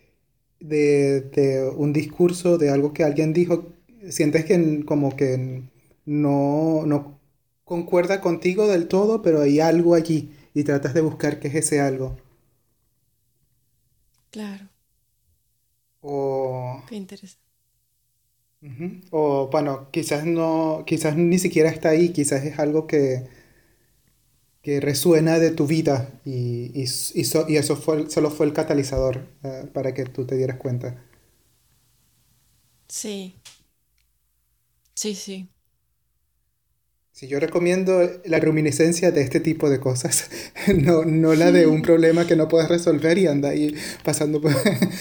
de un discurso, de algo que alguien dijo, sientes que como que no concuerda contigo del todo, pero hay algo allí y tratas de buscar qué es ese algo. claro, O, qué interesante. ujú, o bueno, quizás no, quizás ni siquiera está ahí, quizás es algo que resuena de tu vida y eso solo fue el catalizador, para que tú te dieras cuenta. Sí, sí, sí. Si yo recomiendo la reminiscencia de este tipo de cosas, no la de un problema que no puedes resolver y anda ahí pasando por...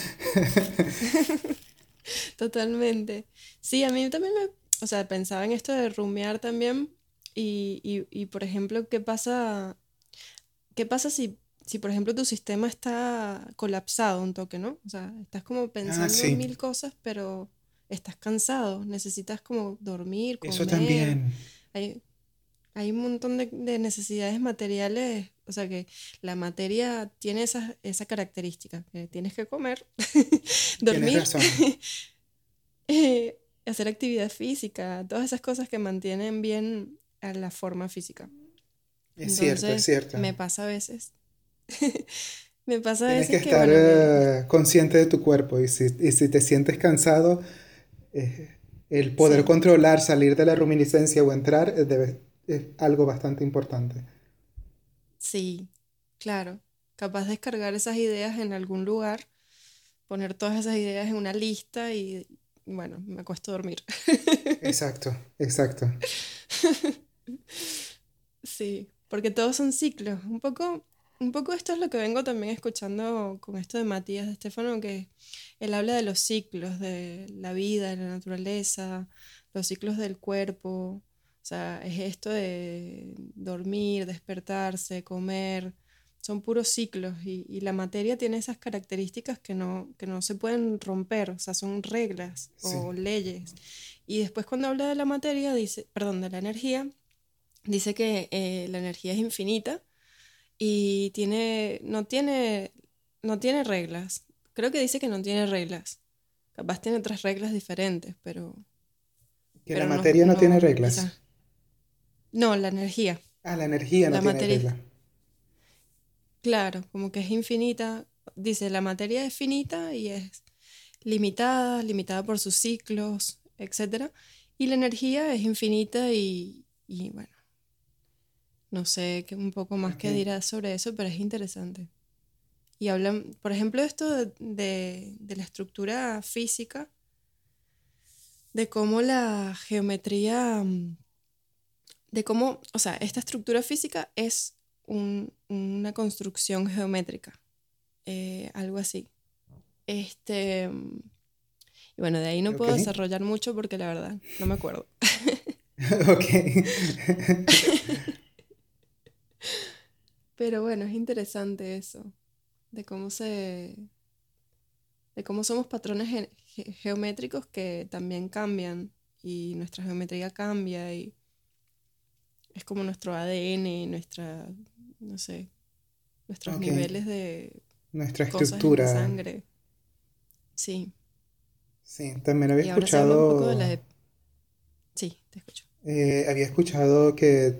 Totalmente. Sí, a mí también o sea, pensaba en esto de rumiar también y por ejemplo, qué pasa si, por ejemplo, tu sistema está colapsado un toque, ¿no? O sea, estás como Ah, pensando en sí, mil cosas, pero estás cansado, necesitas como dormir, eso comer. también. Hay, hay un montón de necesidades materiales, o sea que la materia tiene esa característica, que tienes que comer, Tienes dormir, razón. hacer actividad física, todas esas cosas que mantienen bien a la forma física. Es cierto, es Entonces, cierto. me pasa a veces, me pasa a Tienes que veces que, estar bueno, consciente de tu cuerpo y si te sientes cansado, el poder sí, controlar, salir de la ruminiscencia o entrar es algo bastante importante. sí, claro, capaz de descargar esas ideas en algún lugar, poner todas esas ideas en una lista y, bueno, me acuesto a dormir. Exacto, exacto. Sí, porque todos son ciclos. Un poco esto es lo que vengo también escuchando con esto de Matías de Estefano, que él habla de los ciclos de la vida, de la naturaleza, los ciclos del cuerpo. O sea, es esto de dormir, despertarse, comer. son puros ciclos y la materia tiene esas características que no se pueden romper, o sea, son reglas Sí. o leyes. Y después cuando habla de la materia, dice, perdón, de la energía, dice que la energía es infinita y no tiene reglas. Creo que dice que no tiene reglas. Capaz tiene otras reglas diferentes, Que la pero materia no tiene reglas. quizás. No, la energía. Ah, la energía no La tiene materia, reglas. claro, como que es infinita. Dice, la materia es finita y es limitada, limitada por sus ciclos, etcétera. Y la energía es infinita y bueno, no sé un poco más Ok. que dirá sobre eso, pero es interesante. Y hablan, por ejemplo, esto de la estructura física, de cómo la geometría, de cómo, o sea, esta estructura física es una construcción geométrica, algo así. Este, y bueno, de ahí no Ok. puedo desarrollar mucho porque la verdad no me acuerdo. Ok. Pero bueno, es interesante eso, de cómo de cómo somos patrones geométricos que también cambian y nuestra geometría cambia y es como nuestro ADN, no sé, nuestros Ok. niveles de Nuestra cosas en la estructura. sangre. Sí. Sí, también había Y ahora se habla un poco de escuchado. la... Sí, te escucho. Había escuchado que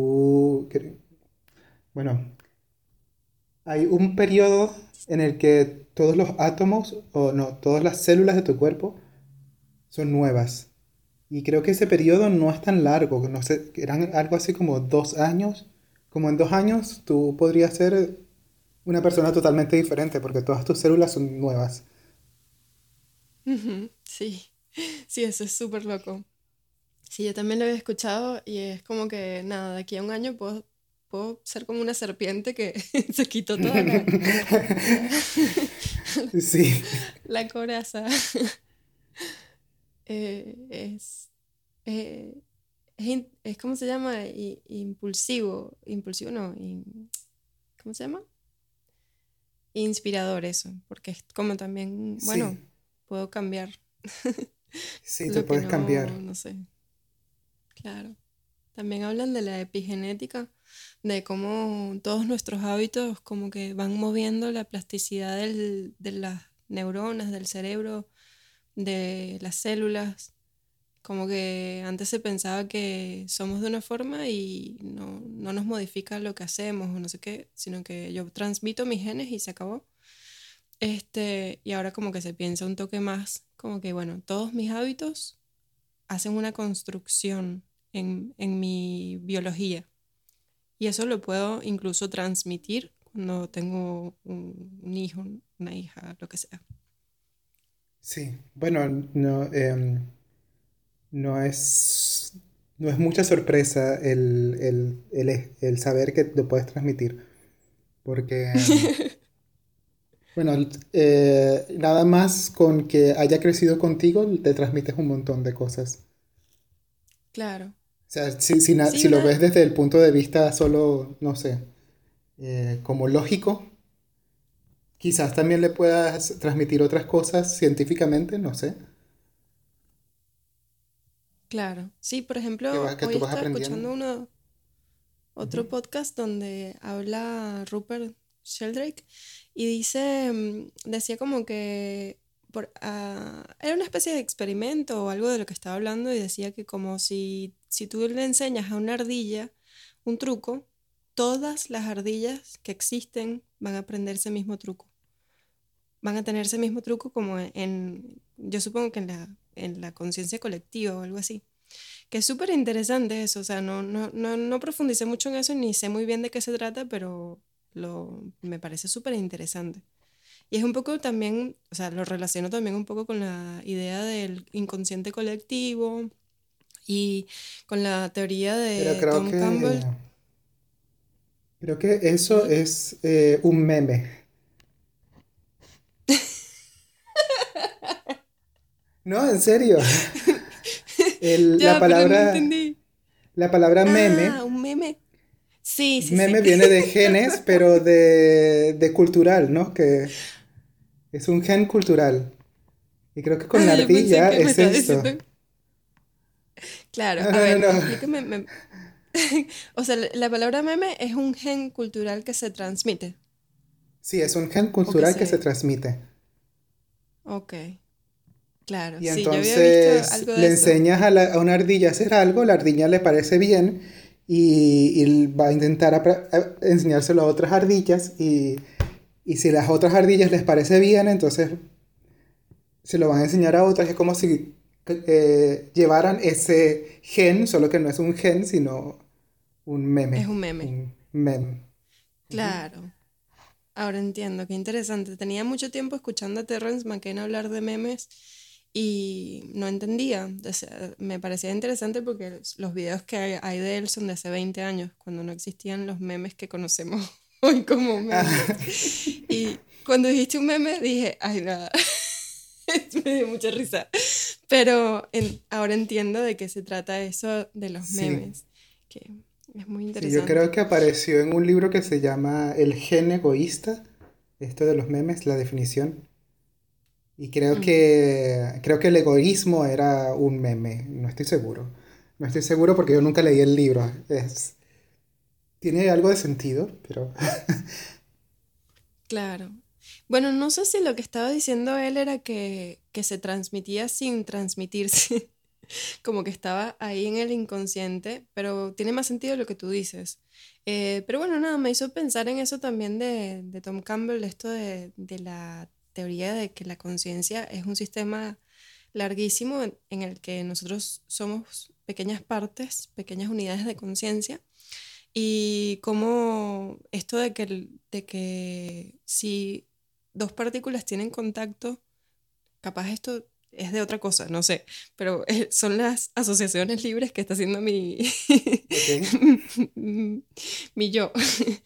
bueno, hay un periodo en el que todos los átomos, o no, todas las células de tu cuerpo son nuevas. Y creo que ese periodo no es tan largo, no sé, eran algo así como 2 años. Como en 2 años tú podrías ser una persona totalmente diferente porque todas tus células son nuevas. Ujú, sí, sí, eso es súper loco. Sí, yo también lo había escuchado y es como que, nada, de aquí a un año puedo ser como una serpiente que se quitó toda la, Sí, la coraza. Es, eh, es, ¿cómo se llama? Impulsivo, impulsivo no, ¿cómo se llama? Inspirador eso, porque es como también, bueno, sí, puedo cambiar sí, te lo que puedes cambiar. no sé, claro. También hablan de la epigenética, de cómo todos nuestros hábitos como que van moviendo la plasticidad de las neuronas, del cerebro, de las células. Como que antes se pensaba que somos de una forma y no nos modifica lo que hacemos o no sé qué, sino que yo transmito mis genes y se acabó. Y ahora como que se piensa un toque más, como que bueno, todos mis hábitos hacen una construcción en mi biología. Y eso lo puedo incluso transmitir cuando tengo un hijo, una hija, lo que sea. Sí, bueno, no, no es, no es mucha sorpresa el saber que lo puedes transmitir, porque, bueno, nada más con que haya crecido contigo, te transmites un montón de cosas. Claro. O sea, si Sí, lo ves desde el punto de vista solo, no sé, como lógico, quizás también le puedas transmitir otras cosas científicamente, no sé, claro. Sí, por ejemplo, que hoy tú vas estaba aprendiendo. escuchando Ujú. otro podcast donde habla Rupert Sheldrake y dice, decía como que era una especie de experimento o algo de lo que estaba hablando y decía que como si tú le enseñas a una ardilla un truco, todas las ardillas que existen van a aprender ese mismo truco. Van a tener ese mismo truco como yo supongo que en la conciencia colectiva o algo así. Que es súper interesante eso, o sea, no profundicé mucho en eso ni sé muy bien de qué se trata, pero me parece súper interesante. Y es un poco también, o sea, lo relaciono también un poco con la idea del inconsciente colectivo y con la teoría Pero de Tom Campbell. creo que eso ¿Sí? es un meme. No, en serio. El- la Ya, pero no palabra, entendí. la palabra Ah, meme, un meme. Sí, sí, sí. Meme viene de genes, pero de cultural, ¿no? Que es un gen cultural. Y creo que con la Ah, yo pensé ardilla que me es estaba esto. diciendo. Claro, No, a no, no, ver, no. explíqueme. O sea, la palabra meme es un gen cultural que se transmite. Sí, es un gen O que cultural que se se. transmite. Ok, claro. Y Sí, yo había visto entonces algo de le eso. enseñas a una ardilla a hacer algo, la ardilla le parece bien y va a intentar enseñárselo a otras ardillas y si las otras ardillas les parece bien, entonces se lo van a enseñar a otras. Es como si llevaran ese gen, solo que no es un gen, sino un Es meme. un meme. Un meme. Ujú. Claro. Ahora entiendo, qué interesante. Tenía mucho tiempo escuchando a Terrence McKenna hablar de memes y no entendía. O sea, me parecía interesante porque los videos que hay de él son de hace 20 años, cuando no existían los memes que conocemos hoy como memes. Ah, Y cuando dijiste un meme dije, ay, nada, me dio mucha risa. Pero ahora entiendo de qué se trata eso de los sí. memes, que es muy Sí, yo creo interesante. que apareció en un libro que se llama El gen egoísta, esto de los memes, la definición. Y Mm. creo que el egoísmo era un meme, no estoy seguro. No estoy seguro porque yo nunca leí el libro. Tiene algo de sentido, pero Claro. Bueno, no sé si lo que estaba diciendo él era que se transmitía sin transmitirse, como que estaba ahí en el inconsciente, pero tiene más sentido lo que tú dices. Pero bueno, nada, me hizo pensar en eso también de Tom Campbell, esto de la teoría de que la conciencia es un sistema larguísimo en el que nosotros somos pequeñas partes, pequeñas unidades de conciencia. Y como esto de que si dos partículas tienen contacto, capaz esto es de otra cosa, no sé, pero son las asociaciones libres que está haciendo mi, ok. mi yo.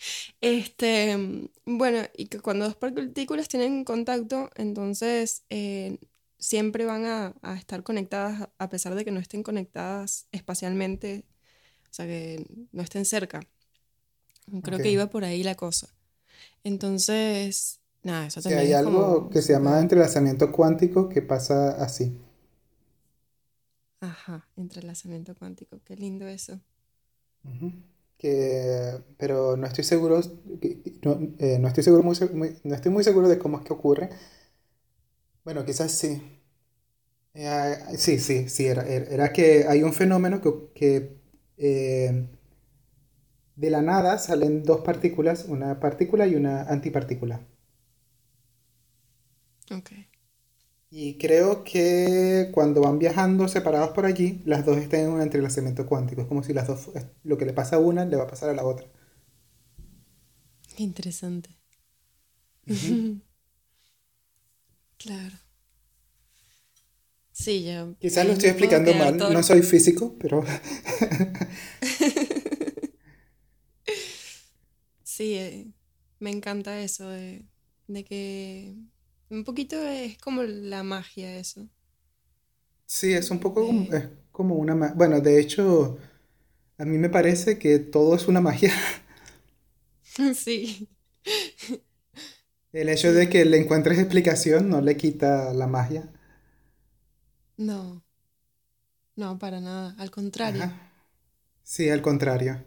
Bueno, y que cuando dos partículas tienen contacto, entonces siempre van a estar conectadas a pesar de que no estén conectadas espacialmente, o sea, que no estén cerca. Ok. Creo que iba por ahí la cosa. Entonces, nada, eso Si también hay es algo como que se llama súper, entrelazamiento cuántico que pasa así. ajá, entrelazamiento cuántico. Qué lindo eso. Ujú. Pero no estoy seguro, no, no estoy seguro no estoy muy seguro de cómo es que ocurre. Bueno, quizás sí. Sí, sí, sí, era que hay un fenómeno que de la nada salen dos partículas, una partícula y una antipartícula. Ok. Y creo que cuando van viajando separados por allí, las dos están en un entrelazamiento cuántico. Es como si las dos, lo que le pasa a una le va a pasar a la otra. Qué interesante. Ujú. Claro. Sí, yo Quizás lo ahí estoy me puedo explicando quedar mal, todo no el... soy físico, pero Sí, me encanta eso de que un poquito es como la magia eso. sí, es un poco, De... es como una... Bueno, de hecho, a mí me parece que todo es una magia. Sí, El hecho de sí. que le encuentres explicación no le quita la magia. No, no, para nada. Al contrario. Ajá. Sí, al contrario.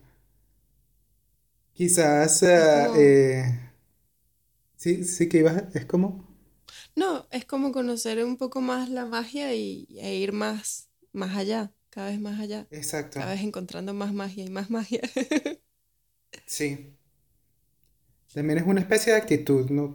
Quizás, Es como... sí, sí que ibas, es como... No, es como conocer un poco más la magia e ir más allá, cada vez más allá, Exacto, cada vez encontrando más magia y más magia. sí. También es una especie de actitud, ¿no?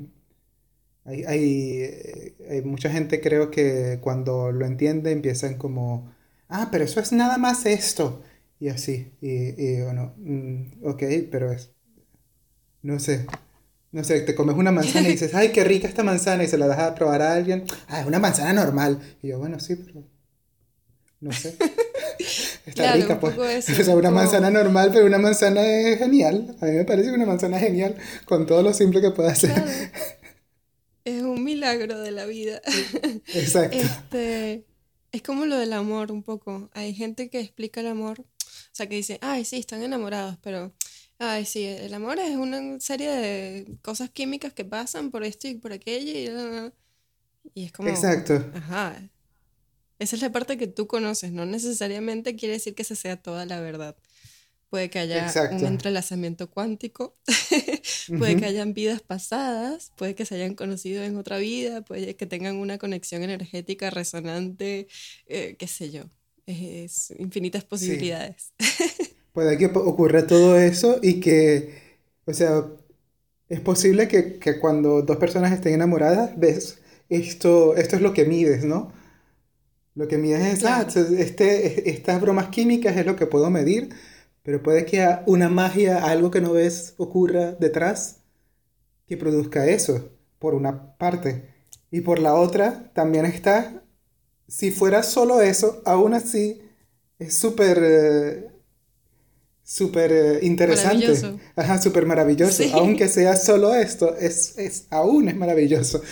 Hay mucha gente creo que cuando lo entiende empiezan como, ah, pero eso es nada más esto. Y así, y bueno, ok, pero es, no sé, no sé, te comes una manzana y dices, ay, qué rica esta manzana y se la das a probar a alguien, ah, es una manzana normal. Y yo, bueno, sí, pero no sé, está Claro, rica, un pues. poco O eso, sea, es una manzana como, normal, pero una manzana es genial. A mí me parece que una manzana es genial con todo lo simple que puede hacer. claro, es un milagro de la vida. Exacto. Este, es como lo del amor un poco. Hay gente que explica el amor, o sea, que dice, ay, sí, están enamorados, pero Ay, sí, el amor es una serie de cosas químicas que pasan por esto y por aquello y es como, Exacto, ajá, esa es la parte que tú conoces, no necesariamente quiere decir que esa sea toda la verdad. Puede que haya un exacto. entrelazamiento cuántico, puede que Ujú. hayan vidas pasadas, puede que se hayan conocido en otra vida, puede que tengan una conexión energética resonante, qué sé yo. Es infinitas Sí. posibilidades. Puede que ocurra todo eso y que, o sea, es posible que cuando dos personas estén enamoradas, ves, esto es lo que mides, ¿no? Lo que mides es, Claro, estas bromas químicas es lo que puedo medir, pero puede que una magia, algo que no ves, ocurra detrás que produzca eso, por una parte. Y por la otra, también está, si fuera solo eso, aún así es súper interesante, maravilloso. ajá, súper maravilloso. Aunque Sí, sea solo esto, aún es maravilloso.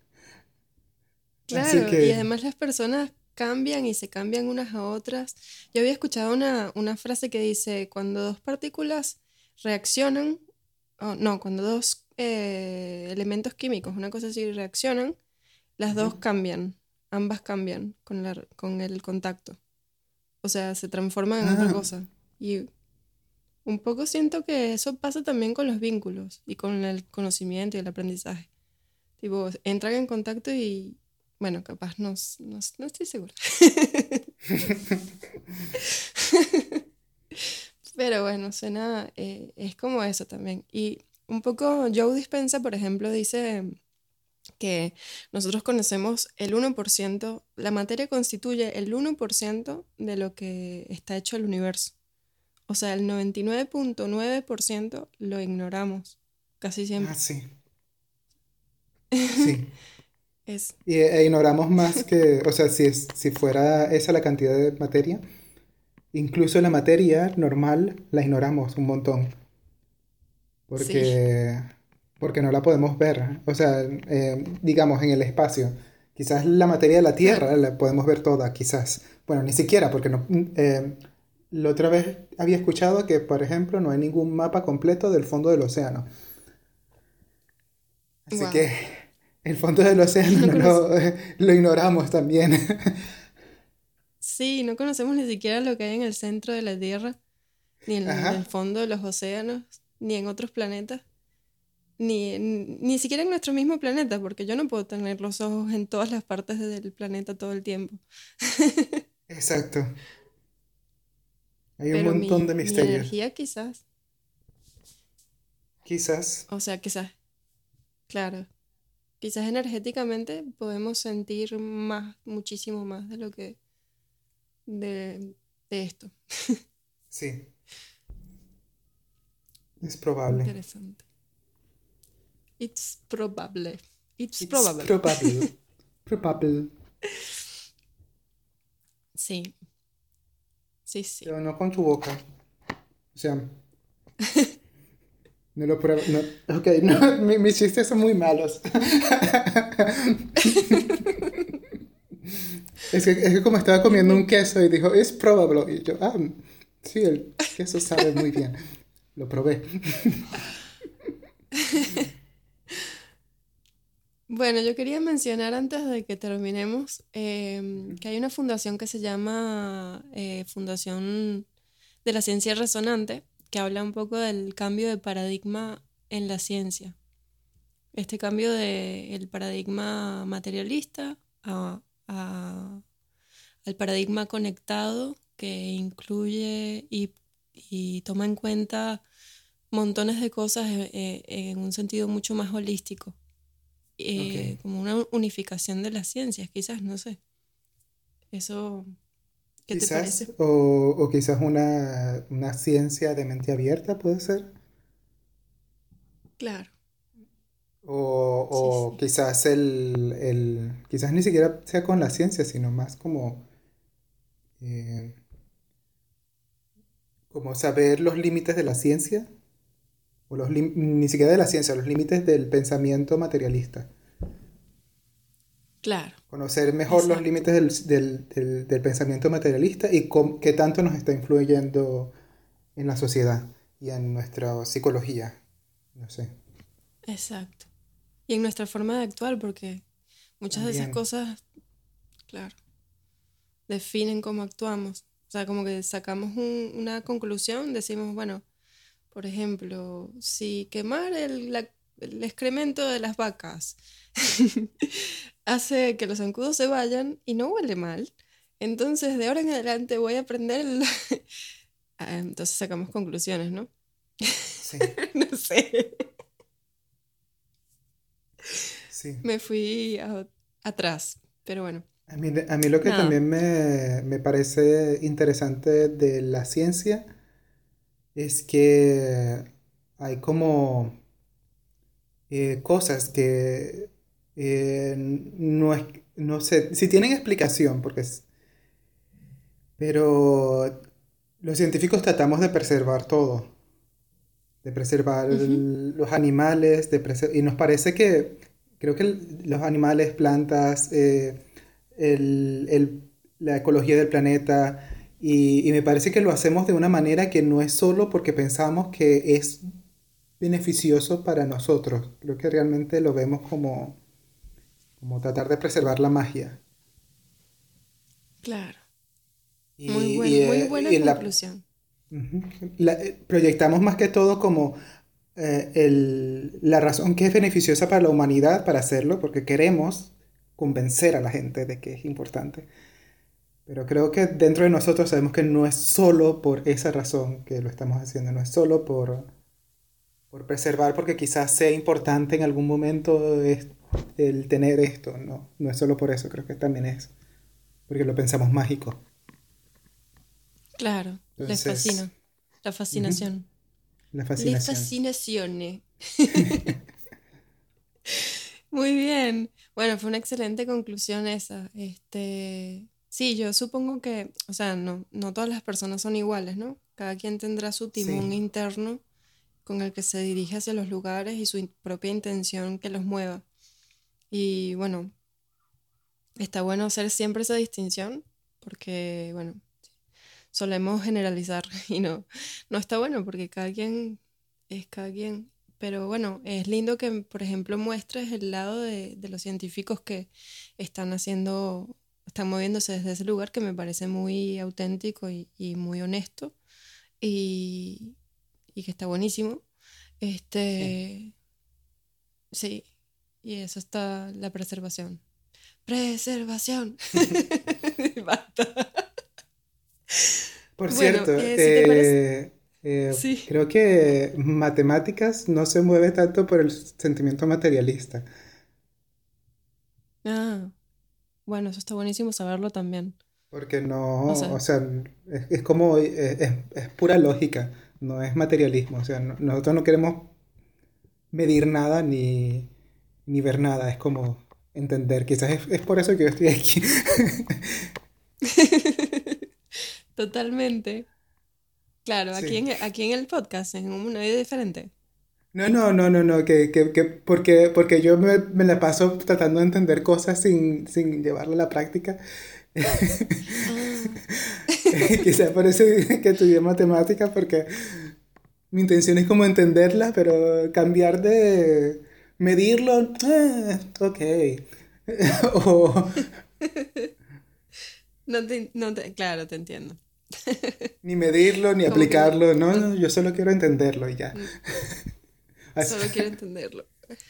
Así claro. Y que, además las personas cambian y se cambian unas a otras. Yo había escuchado una frase que dice, cuando dos partículas reaccionan, oh, no, cuando dos elementos químicos, una cosa así, reaccionan, las ujú. dos cambian, ambas cambian con el contacto. O sea, se transforman en otra Ah, cosa. Y un poco siento que eso pasa también con los vínculos y con el conocimiento y el aprendizaje. Tipo, entran en contacto y, bueno, capaz no estoy segura. Pero bueno, suena, es como eso también. Y un poco Joe Dispenza, por ejemplo, dice que nosotros conocemos el 1%, la materia constituye el 1% de lo que está hecho el universo. O sea, el 99,9% lo ignoramos, casi ah, siempre. sí, sí. Es, E ignoramos más que, o sea, si fuera esa la cantidad de materia, incluso la materia normal la ignoramos un montón, sí, porque, porque no la podemos ver. O sea, digamos, en el espacio. Quizás la materia de la claro. Tierra la podemos ver toda, quizás. Bueno, ni siquiera, porque no, la otra vez había escuchado que, por ejemplo, no hay ningún mapa completo del fondo del océano. Así Wow. que el fondo del océano No no conoce. lo ignoramos también. Sí, no conocemos ni siquiera lo que hay en el centro de la Tierra, ni en el Ajá, fondo de los océanos, ni en otros planetas, ni siquiera en nuestro mismo planeta, porque yo no puedo tener los ojos en todas las partes del planeta todo el tiempo. exacto. Hay un Pero montón de mi misterios. energía quizás, Quizás, o sea, quizás, claro, quizás energéticamente podemos sentir más, muchísimo más de lo que, de esto. sí, es probable. Interesante. It's probable. It's It's probable. probable. Probable. Sí, sí, sí. Pero no con tu boca. O sea, no lo pruebo. No. Ok, no, mis chistes son muy malos. Es que como estaba Es comiendo un muy... queso y dijo, it's probable. Y yo, sí, el queso sabe muy bien. Lo probé. Bueno, yo quería mencionar antes de que terminemos que hay una fundación que se llama Fundación de la Ciencia Resonante, que habla un poco del cambio de paradigma en la ciencia. Este cambio del paradigma materialista al paradigma conectado que incluye y toma en cuenta montones de cosas en un sentido mucho más holístico, Ok. como una unificación de las ciencias, quizás, no sé. Eso, ¿qué te Quizás, parece? o quizás una ciencia de mente abierta puede ser. Claro, sí, O sí, quizás quizás ni siquiera sea con la ciencia, sino más eh, como saber los límites de la ciencia, o ni siquiera de la ciencia, los límites del pensamiento materialista. claro, Conocer mejor los exacto. límites del pensamiento materialista y qué tanto nos está influyendo en la sociedad. y en nuestra psicología. No sé. Exacto. Y en nuestra forma de actuar, porque muchas de esas También. cosas, claro, definen cómo actuamos. O sea, como que sacamos una conclusión, decimos, bueno, por ejemplo, si quemar el excremento de las vacas hace que los zancudos se vayan y no huele mal, entonces de ahora en adelante voy a aprender entonces sacamos conclusiones, ¿no? Sí, No sé. sí. Me fui atrás, pero bueno, A mí lo que nada, también me parece interesante de la ciencia es que hay como cosas que no sé si tienen explicación, pero los científicos tratamos de preservar todo, de preservar ujú, los animales, y nos parece que creo que los animales, plantas, el- el- la ecología del planeta, y me parece que lo hacemos de una manera que no es solo porque pensamos que es beneficioso para nosotros. Creo que realmente lo vemos como tratar de preservar la magia. claro, Y, y, muy eh, buena y la, conclusión. ujú, proyectamos más que todo como la razón que es beneficiosa para la humanidad para hacerlo, porque queremos convencer a la gente de que es importante. Pero creo que dentro de nosotros sabemos que no es solo por esa razón que lo estamos haciendo, no es solo por preservar, porque quizás sea importante en algún momento el tener esto, no, no es solo por eso, creo que también es porque lo pensamos mágico. Claro, les Entonces, fascina, la ujú, fascinación. la Le fascinación. fascinazione. Muy bien. Bueno, fue una excelente conclusión esa. Sí, yo supongo que, o sea, no todas las personas son iguales, ¿no? Cada quien tendrá su timón Sí, interno con el que se dirige hacia los lugares y su propia intención que los mueva. Y bueno, está bueno hacer siempre esa distinción porque, bueno, solemos generalizar y no está bueno porque cada quien es cada quien. Pero bueno, es lindo que, por ejemplo, muestres el lado de los científicos que están haciendo, están moviéndose desde ese lugar que me parece muy auténtico y muy honesto y, y que está buenísimo. sí. Este, sí, y eso está la preservación. Preservación. Basta. Por Bueno, cierto, si te parece, sí. creo que matemáticas no se mueve tanto por el sentimiento materialista, Ah, bueno, eso está buenísimo saberlo también. porque O no, o sea, sea, es como, es pura lógica, no es materialismo, o sea, nosotros no queremos medir nada ni ver nada, es como entender, quizás es por eso que yo estoy aquí. totalmente. Claro, Sí. aquí en el podcast, en una vida diferente. No, no, no, no, no, porque yo me la paso tratando de entender cosas sin llevarlo a la práctica. Ah, Quizás por eso que estudié matemáticas, porque mi intención es como entenderla, pero cambiar de medirlo, ok. O claro, te entiendo. ni medirlo, ni Como que aplicarlo, no, no, yo solo quiero entenderlo y ya. n- Así- solo quiero entenderlo.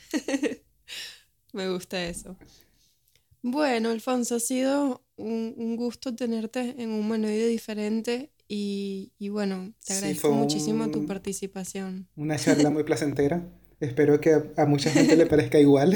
Me gusta eso. Bueno, Alfonso, ha sido un gusto tenerte en un humanoide diferente y bueno, te Sí, fue agradezco muchísimo tu participación. una charla muy placentera. Espero que a mucha gente le parezca igual.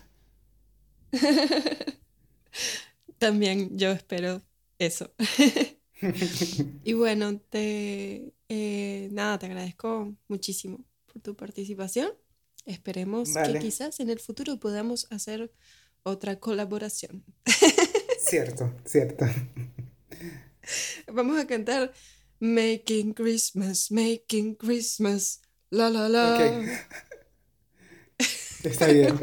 También yo espero eso. Y bueno, nada, te agradezco muchísimo por tu participación. Esperemos que Vale, quizás en el futuro podamos hacer otra colaboración. cierto, cierto. Vamos a cantar Making Christmas, la la Ok, la. está bien.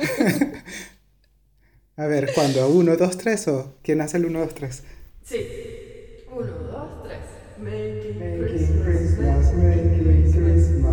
A ver, ¿cuándo? ¿Uno, dos, tres o quién hace el uno, dos, tres? Sí. Uno, dos, tres. Making Making Christmas, Christmas, making making Christmas. Christmas.